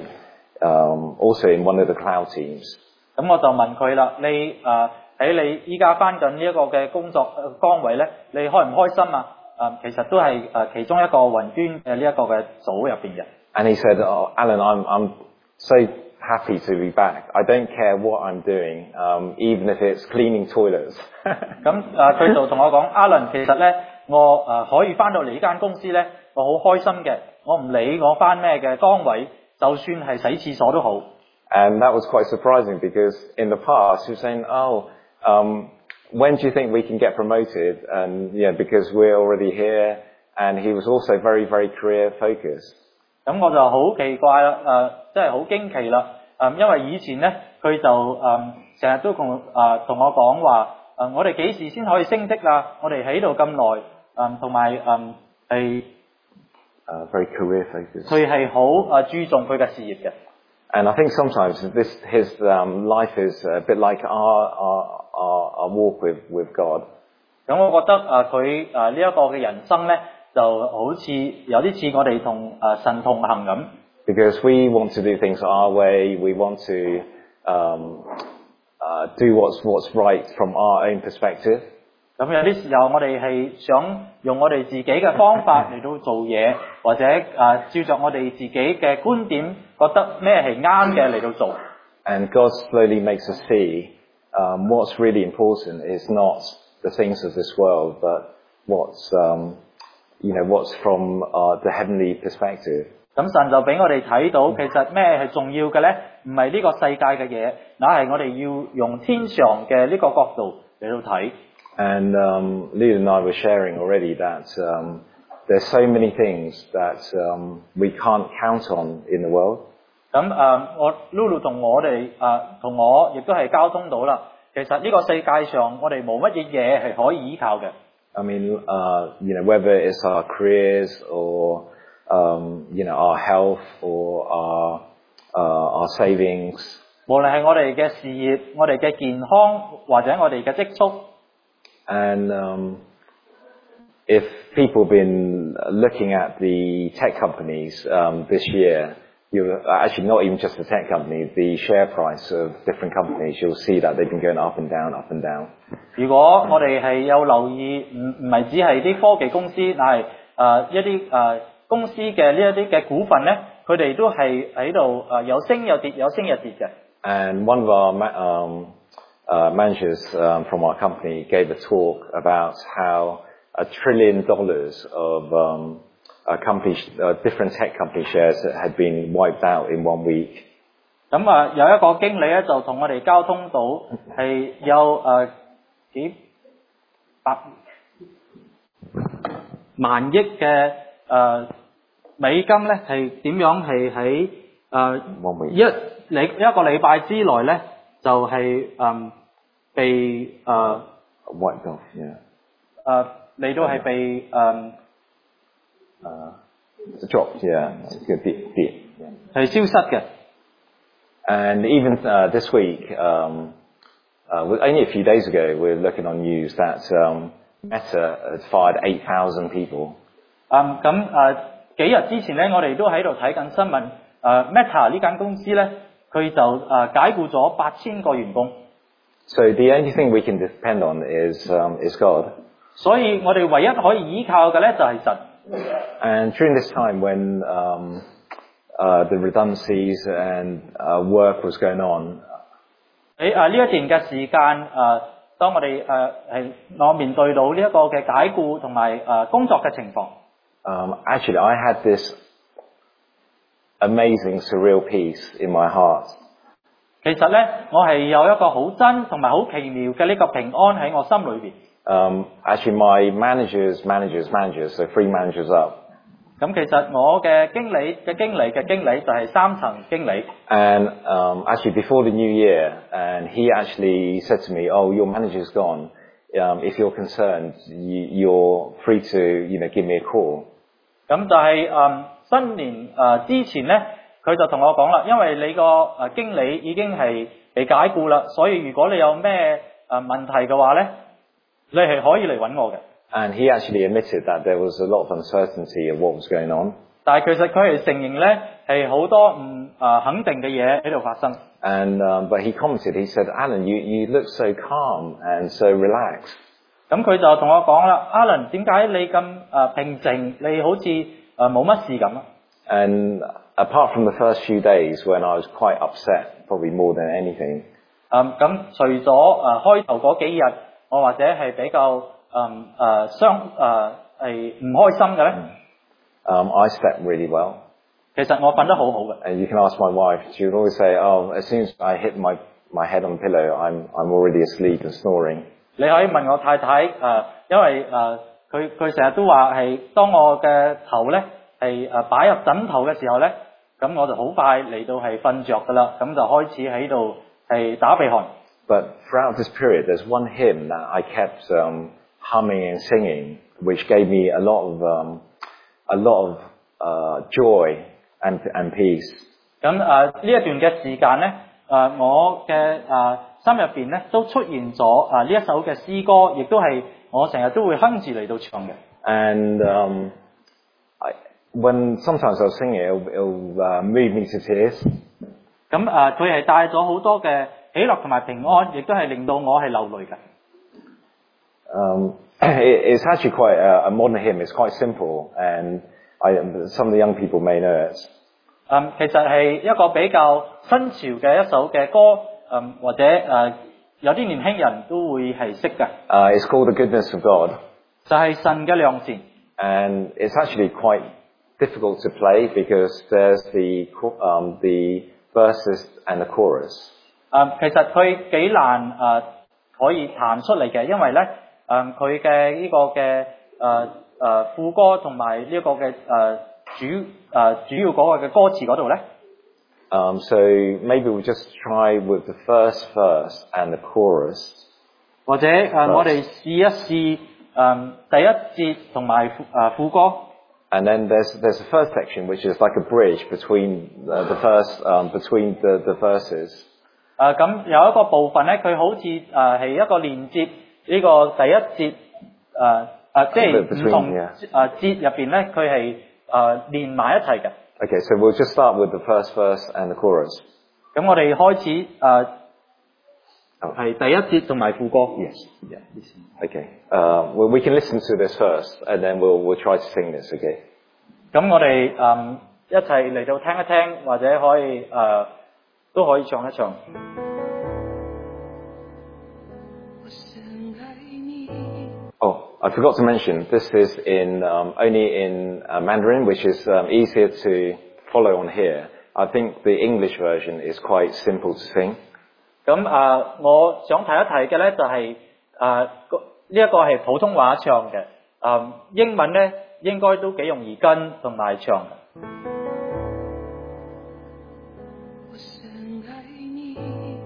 Speaker 5: um, also in one of the cloud teams?
Speaker 2: 咁我就問佢啦，你誒喺、呃、你依家翻緊呢一個嘅工作崗位咧，你開唔開心啊？誒、呃，其實都係誒、呃、其中一個雲端嘅呢一個嘅組入邊嘅。
Speaker 5: And he said, oh, Alan, I'm I'm so happy to be back. I don't care what I'm doing, um, even if it's cleaning toilets.
Speaker 2: 咁誒，佢就同我講 ，Alan， 其實咧，我誒、呃、可以翻到嚟呢間公司咧，我好開心嘅。我唔理我翻咩嘅崗位，就算係洗廁所都好。
Speaker 5: And that was quite surprising because in the past he was saying, oh, um, when do you think we can get promoted? And yeah, because we're already here. And he was also very, very career focused.
Speaker 2: 咁我就好奇怪啦，誒，即係好驚奇啦，誒，因為以前咧，佢就誒成日都同誒同我講話，誒，我哋幾時先可以升職啊？我哋喺度咁耐，誒，同埋誒係
Speaker 5: 誒 very career focused。
Speaker 2: 佢係好誒注重佢嘅事業嘅。
Speaker 5: And I think sometimes this his um, life is a bit like our our our, our walk with with God.
Speaker 2: 咁我覺得誒佢誒呢一個嘅人生咧。就好似有啲似我哋同誒神同行咁。
Speaker 5: Because we want to do things our way, we want to um, uh, do what's what's right from our own perspective.
Speaker 2: 咁有啲時候我哋係想用我哋自己嘅方法嚟到做嘢，或者誒、呃、照着我哋自己嘅觀點，覺得咩係啱嘅嚟到做。
Speaker 5: And God slowly makes us see um, what's really important is not the things of this world, but what's um, you know, what's from uh, the heavenly perspective.
Speaker 2: 咁神就俾我哋睇到，其實咩係重要嘅咧？唔係呢個世界嘅嘢，那係我哋要用天上嘅呢個角度嚟到睇。
Speaker 5: And um, Lulu and I were sharing already that um, there's so many things that um, we can't count on in the world.
Speaker 2: 咁誒，我 Lulu 同我哋誒同我亦都係交通到啦。其實呢個世界上，我哋冇乜嘢嘢係可以依靠嘅。
Speaker 5: I mean, uh, you know, whether it's our careers or um, you know, our health or our uh, our savings.
Speaker 2: 無論係我哋嘅事業、我哋嘅健康或者我哋嘅積蓄。
Speaker 5: And um, if people have been looking at the tech companies um, this year, you actually not even just the tech companies, the share price of different companies, you'll see that they've been going up and down, up and down.
Speaker 2: 如果我哋係有留意，唔唔係只係啲科技公司，但係誒一啲誒公司嘅呢一啲嘅股份咧，佢哋都係喺度誒有升有跌，有升有跌嘅。
Speaker 5: And one of our um, uh, managers um, from our company gave a talk about how a trillion dollars of um, a company, uh, different tech company shares had been wiped out in one week.
Speaker 2: 咁啊，有一個經理咧就同我哋交通到係有誒幾百萬億嘅誒美金咧，係點樣係喺誒一禮一個禮拜之內咧，就係誒被誒
Speaker 5: wiped off， yeah。
Speaker 2: 誒嚟到係被誒
Speaker 5: 誒 dropped， yeah， 跌跌
Speaker 2: 係消失嘅。
Speaker 5: And even uh, this week, um, uh, only a few days ago, we were looking on news that um, Meta had fired eight thousand people.
Speaker 2: 嗯，咁誒幾日之前咧，我哋都喺度睇緊新聞。誒 Meta 呢間公司咧，佢就誒解僱咗八千個員工。
Speaker 5: So the only thing we can depend on is um, is God.
Speaker 2: 所以我哋唯一可以依靠嘅咧就係神。
Speaker 5: And during this time when um, Uh, the redundancies and uh, work was going on.
Speaker 2: 喺誒呢一段嘅時間，誒當我哋誒係我面對到呢一個嘅解僱同埋誒工作嘅情況。
Speaker 5: Um, actually, I had this amazing surreal peace in my heart.
Speaker 2: 其實咧，我係有一個好真同埋好奇妙嘅呢個平安喺我心裏邊。
Speaker 5: Um, actually, my managers, managers, managers, so three managers up.
Speaker 2: 咁其實我嘅經理嘅經理嘅經理就係三層經理。
Speaker 5: And um, actually before the new year, and he actually said to me, "Oh, your manager's gone. Um, if you're concerned, you, you're free to, you know, give me a call."
Speaker 2: 咁就係誒新年誒之前咧，佢就同我講啦，因為你個誒經理已經係被解僱啦，所以如果你有咩誒問題嘅話咧，你係可以嚟揾我嘅。
Speaker 5: And he actually admitted that there was a lot of uncertainty of what was going on.
Speaker 2: 但係其實佢係承認咧係好多唔誒肯定嘅嘢喺度發生。
Speaker 5: And um, but he commented, he said, "Alan, you you look so calm and so relaxed."
Speaker 2: 咁佢就同我講啦 ，Alan， 點解你咁誒平靜？你好似誒冇乜事咁啊
Speaker 5: And apart from the first few days when I was quite upset, probably more than anything.
Speaker 2: 誒咁除咗誒開頭嗰幾日，我或者係比較。嗯誒傷誒係唔開心嘅咧。
Speaker 5: Um, I slept really well.
Speaker 2: 其實我瞓得好好嘅。
Speaker 5: And you can ask my wife. She would always say, "Oh, as soon as I hit my my head on the pillow, I'm I'm already asleep and snoring."
Speaker 2: 你可以問我太太誒、呃，因為誒佢佢成日都話係當我嘅頭咧係誒擺入枕頭嘅時候咧，咁我就好快嚟到係瞓着㗎啦，咁就開始喺度係打鼻鼾。
Speaker 5: But throughout this period, there's one hymn that I kept um, humming and singing, which gave me a lot of um, a lot of uh, joy and and peace.
Speaker 2: 咁誒呢一段嘅時間咧，誒我嘅誒心入邊咧都出現咗誒呢一首嘅詩歌，亦都係我成日都會哼住嚟到唱嘅。
Speaker 5: And um, I, when sometimes I'll sing it, it'll, it'll uh, move me to tears.
Speaker 2: 咁誒佢係帶咗好多嘅喜樂同埋平安，亦都係令到我係流淚嘅。
Speaker 5: Um, it, it's actually quite a, a modern hymn. It's quite simple, and I, some of the young people may know it.
Speaker 2: 嗯，其實係一個比較新潮嘅一首嘅歌，嗯，或者誒、呃、有啲年輕人都會係識嘅。
Speaker 5: Uh, it's called The Goodness of God.
Speaker 2: 就係神嘅良善。
Speaker 5: And it's actually quite difficult to play because there's the um, the verses and the chorus.
Speaker 2: 誒、其實佢幾難誒、呃、可以彈出嚟嘅，因為咧誒佢嘅呢個嘅誒誒副歌同埋呢一個嘅誒、呃、主誒、呃、主要嗰個嘅歌詞嗰度咧。
Speaker 5: Um, so maybe we'll just try with the first verse and the chorus.
Speaker 2: 或者誒、呃、我哋試一試誒、呃、第一節同埋誒副歌。
Speaker 5: And then there's there's a first section which is like a bridge between uh, the first um, between the the verses.
Speaker 2: 誒咁、呃、有一個部分咧，佢好似誒係一個連接呢個第一節誒誒，即係唔同誒節入邊咧，佢係誒連埋一齊嘅。
Speaker 5: Okay, so we'll just start with the first verse and the chorus.
Speaker 2: 咁我哋開始誒係第一節同埋副歌。
Speaker 5: Yes. Yeah. Okay. Uh, well, we can listen to this first, and then we'll we'll try to sing this. Okay.
Speaker 2: 咁我哋誒一齊嚟到聽一聽，或者可以誒都可以唱一唱。
Speaker 5: Oh, I forgot to mention, this is in um, only in uh, Mandarin, which is um, easier to follow on here. I think the English version is quite simple to sing.
Speaker 2: 咁誒、呃，我想提一提嘅咧就係誒呢一個係普通話唱嘅，誒、呃、英文咧應該都幾容易跟同埋唱嘅。
Speaker 6: 我深愛你，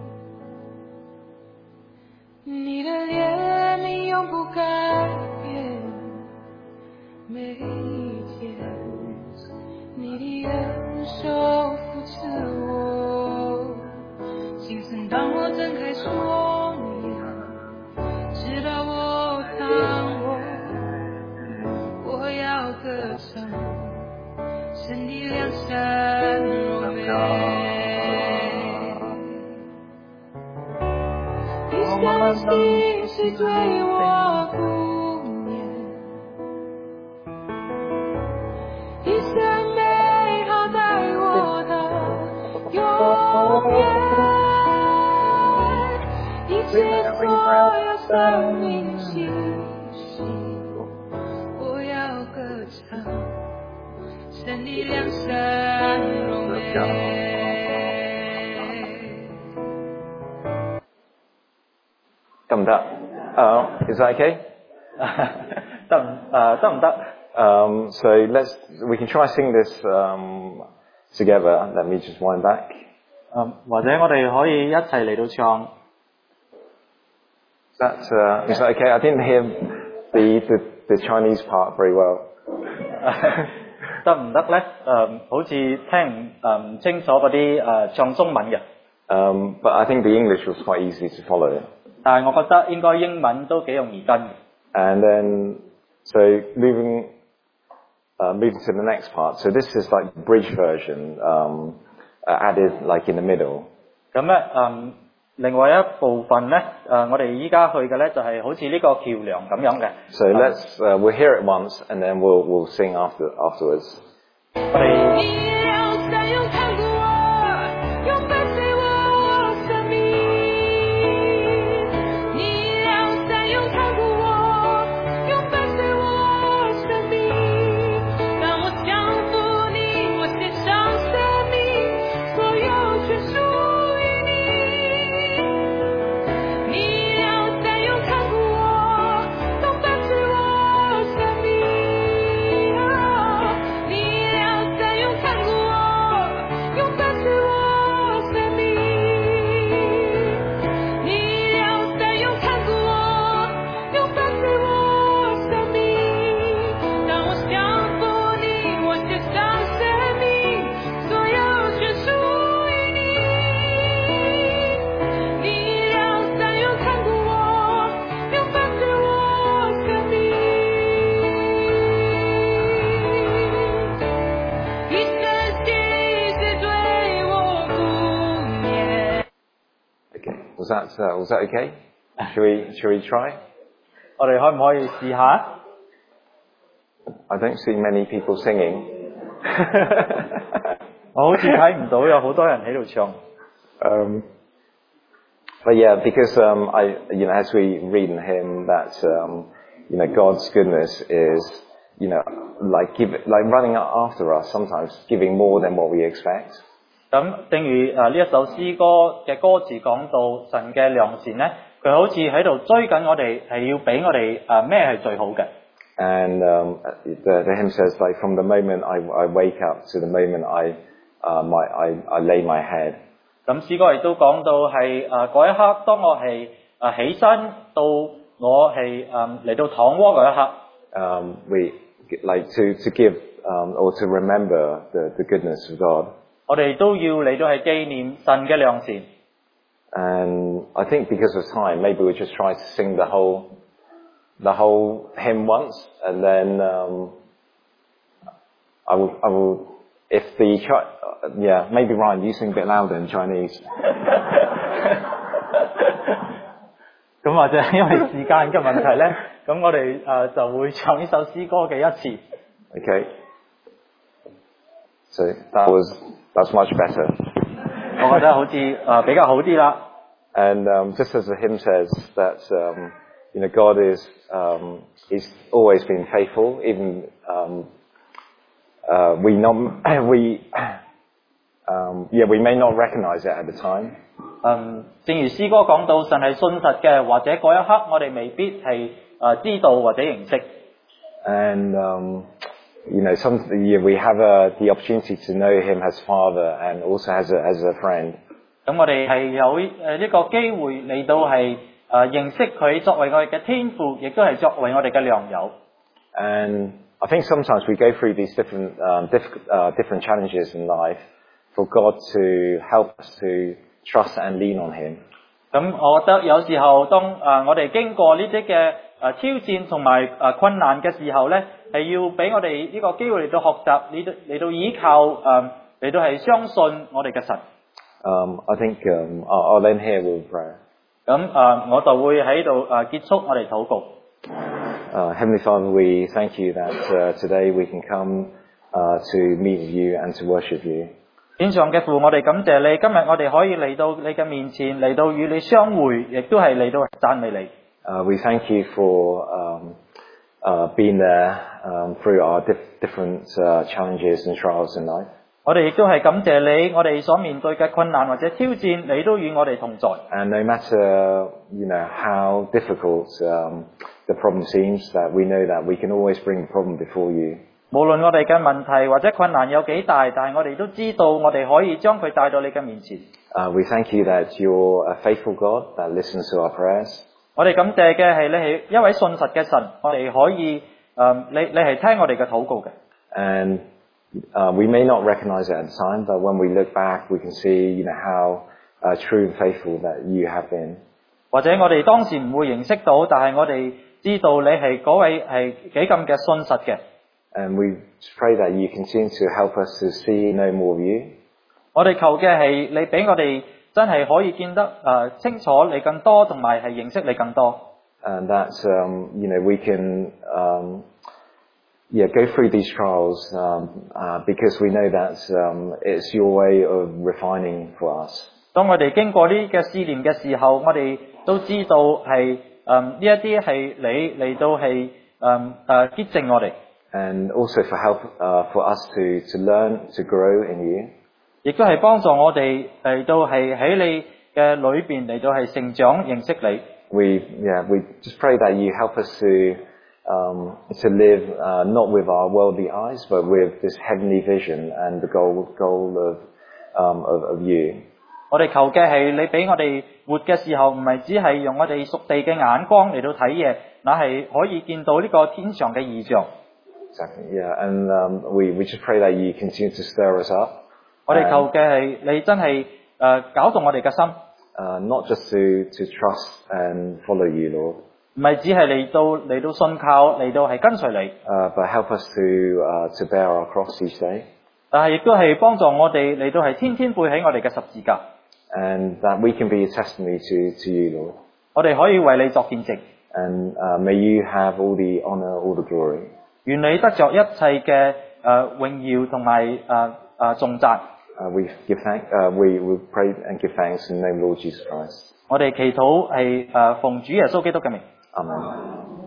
Speaker 6: 你的臉你永不改變，每一天你的右手扶持我，清晨當我睜開雙眼，直到我躺臥，我要歌唱，神的良善榮美。你相信是對我不眠，一生美好在我的永遠，一切所有生命氣息，我要歌唱，神的良善榮美。
Speaker 5: 得唔得? Uh, is that okay?
Speaker 2: 得唔誒得唔得?
Speaker 5: Um, so let's we can try sing this um, together. Let me just wind back.
Speaker 2: 誒或者我哋可以一齊嚟到唱。
Speaker 5: Is that uh, is that okay? I didn't hear the the, the Chinese part very well.
Speaker 2: 得唔得咧？誒好似聽誒唔清楚嗰啲誒唱中文嘅。
Speaker 5: Um, but I think the English was quite easy to follow.
Speaker 2: 但係我覺得應該英文都幾容易跟。
Speaker 5: And then, so moving, uh, moving to the next part. So this is like the bridge version, um, uh, added like in the middle.
Speaker 2: 咁咧，嗯，另外一部分咧，誒，我哋依家去嘅咧就係好似呢個橋梁咁樣嘅。
Speaker 5: So let's, uh, we'll hear it once, and then we'll we'll sing after afterwards.
Speaker 2: 我哋。
Speaker 5: Was that uh, was that okay? Should we should we try?
Speaker 2: 我哋可唔可以試下
Speaker 5: I don't see many people singing.
Speaker 2: 我好似睇唔到有好多人喺度唱。
Speaker 5: Um, but yeah, because um, I, you know, as we read in hymn that um, you know God's goodness is you know, like give like running after us, sometimes giving more than what we expect.
Speaker 2: 咁正如誒呢一首詩歌嘅歌詞講到神嘅良善咧，佢好似喺度追緊我哋，係要俾我哋誒咩係最好嘅。
Speaker 5: And um, the, the hymn says, like, from the moment I, I wake up to the moment I, uh, my, I, I lay my head.
Speaker 2: 咁詩歌亦都講到係誒嗰一刻，當我係誒起身到我係誒嚟到躺臥嗰一刻。
Speaker 5: Um, we like to to give um, or to remember the, the goodness of God.
Speaker 2: 我哋都要嚟到係紀念神嘅良善。
Speaker 5: And I think because of time, maybe we just try to sing the whole the whole hymn once, and then um, I will I will if the uh, yeah maybe Ryan, you sing a bit louder in Chinese.
Speaker 2: 咁或者因為時間嘅問題咧，咁我哋誒就會唱呢首詩歌嘅一次。
Speaker 5: Okay. So that was that's much better.
Speaker 2: 我覺得好似誒比較好啲啦。
Speaker 5: And um, just as the hymn says that um, you know God is um, is always been faithful, even um, uh, we not we um, yeah we may not recognize it at the time.
Speaker 2: 嗯，正如詩歌講到，神係信實嘅，或者嗰一刻我哋未必係誒知道或者認識。
Speaker 5: And um, you know, some yeah, we have a, the opportunity to know Him as Father and also as a as a friend.
Speaker 2: 咁我哋係有誒一個機會嚟到係誒認識佢作為我哋嘅天父，亦都係作為我哋嘅良友。
Speaker 5: And I think sometimes we go through these different um, diff, uh, different challenges in life for God to help us to trust and lean on Him.
Speaker 2: 咁我覺得有時候當誒我哋經過呢啲嘅誒挑戰同埋誒困難嘅時候咧，係要俾我哋呢個機會嚟到學習，嚟到嚟到依靠誒嚟到係相信我哋嘅神。
Speaker 5: Um, I think um, I'll, I'll end here with prayer.
Speaker 2: 咁誒我就會喺度誒結束我哋禱告。
Speaker 5: Uh, Heavenly Father, we thank you that uh, today we can come uh, to meet you and to worship you.
Speaker 2: 天上嘅父，我哋感謝你，今日我哋可以嚟到你嘅面前，嚟到與你相會，亦都係嚟到讚美你。
Speaker 5: Uh, we thank you for um, uh, being there um, through our dif- different uh, challenges and trials in life.
Speaker 2: 我哋亦都係感謝你，我哋所面對嘅困難或者挑戰，你都與我哋同在。
Speaker 5: And no matter you know how difficult um, the problem seems, that we know that we can always bring the problem before you.
Speaker 2: 無論我哋嘅問題或者困難有幾大，但係我哋都知道我哋可以將佢帶到你嘅面前。
Speaker 5: Uh, we thank you that you're a faithful God that listens to our prayers.
Speaker 2: 我哋感謝嘅係你係一位信實嘅神，我哋可以誒、呃、你你係聽我哋嘅禱告嘅。
Speaker 5: And uh, we may not recognize it at the time, but when we look back, we can see you know how uh, true and faithful that you have been.
Speaker 2: 或者我哋當時唔會認識到，但係我哋知道你係嗰位係幾咁嘅信實嘅。
Speaker 5: And we pray that you continue to help us to see no more of you.
Speaker 2: 我哋求嘅係你俾我哋真係可以見得誒、呃、清楚你更多，同埋係認識你更多。
Speaker 5: And that um, you know we can um, yeah go through these trials um, uh, because we know that um, it's your way of refining for us.
Speaker 2: 當我哋經過呢嘅試驗嘅時候，我哋都知道係誒呢一啲係你嚟到係誒誒潔淨我哋。
Speaker 5: And also for help uh, for us to, to learn, to grow in you.
Speaker 2: 亦都係幫助我哋嚟到係喺你嘅裏邊嚟到係成長認識你。
Speaker 5: We yeah we just pray that you help us to um, to live uh, not with our worldly eyes, but with this heavenly vision and the goal goal of um, of, of you.
Speaker 2: 我哋求嘅係你俾我哋活嘅時候，唔係只係用我哋屬地嘅眼光嚟到睇嘢，那係可以見到呢個天上嘅異象。
Speaker 5: Exactly, yeah, and um, we we just pray that you continue to stir us up.
Speaker 2: 我哋求嘅係你真係誒搞動我哋嘅心。
Speaker 5: Uh, not just to to trust and follow you, Lord.
Speaker 2: 唔係只係嚟到嚟到信靠，嚟到係跟隨你。
Speaker 5: Uh, but help us to uh, to bear our cross each day.
Speaker 2: 但係亦都係幫助我哋嚟到係天天背起我哋嘅十字架。
Speaker 5: And that we can be a testimony to to you, Lord.
Speaker 2: 我哋可以為你作見證。
Speaker 5: And uh, may you have all the honor, all the glory.
Speaker 2: 願你得着一切嘅誒榮耀同埋誒誒頌讚。
Speaker 5: Uh, we give thank, uh, we we pray and give thanks in the name of Lord Jesus Christ.
Speaker 2: 我哋祈禱係誒奉主耶穌基督嘅名。
Speaker 5: Amen.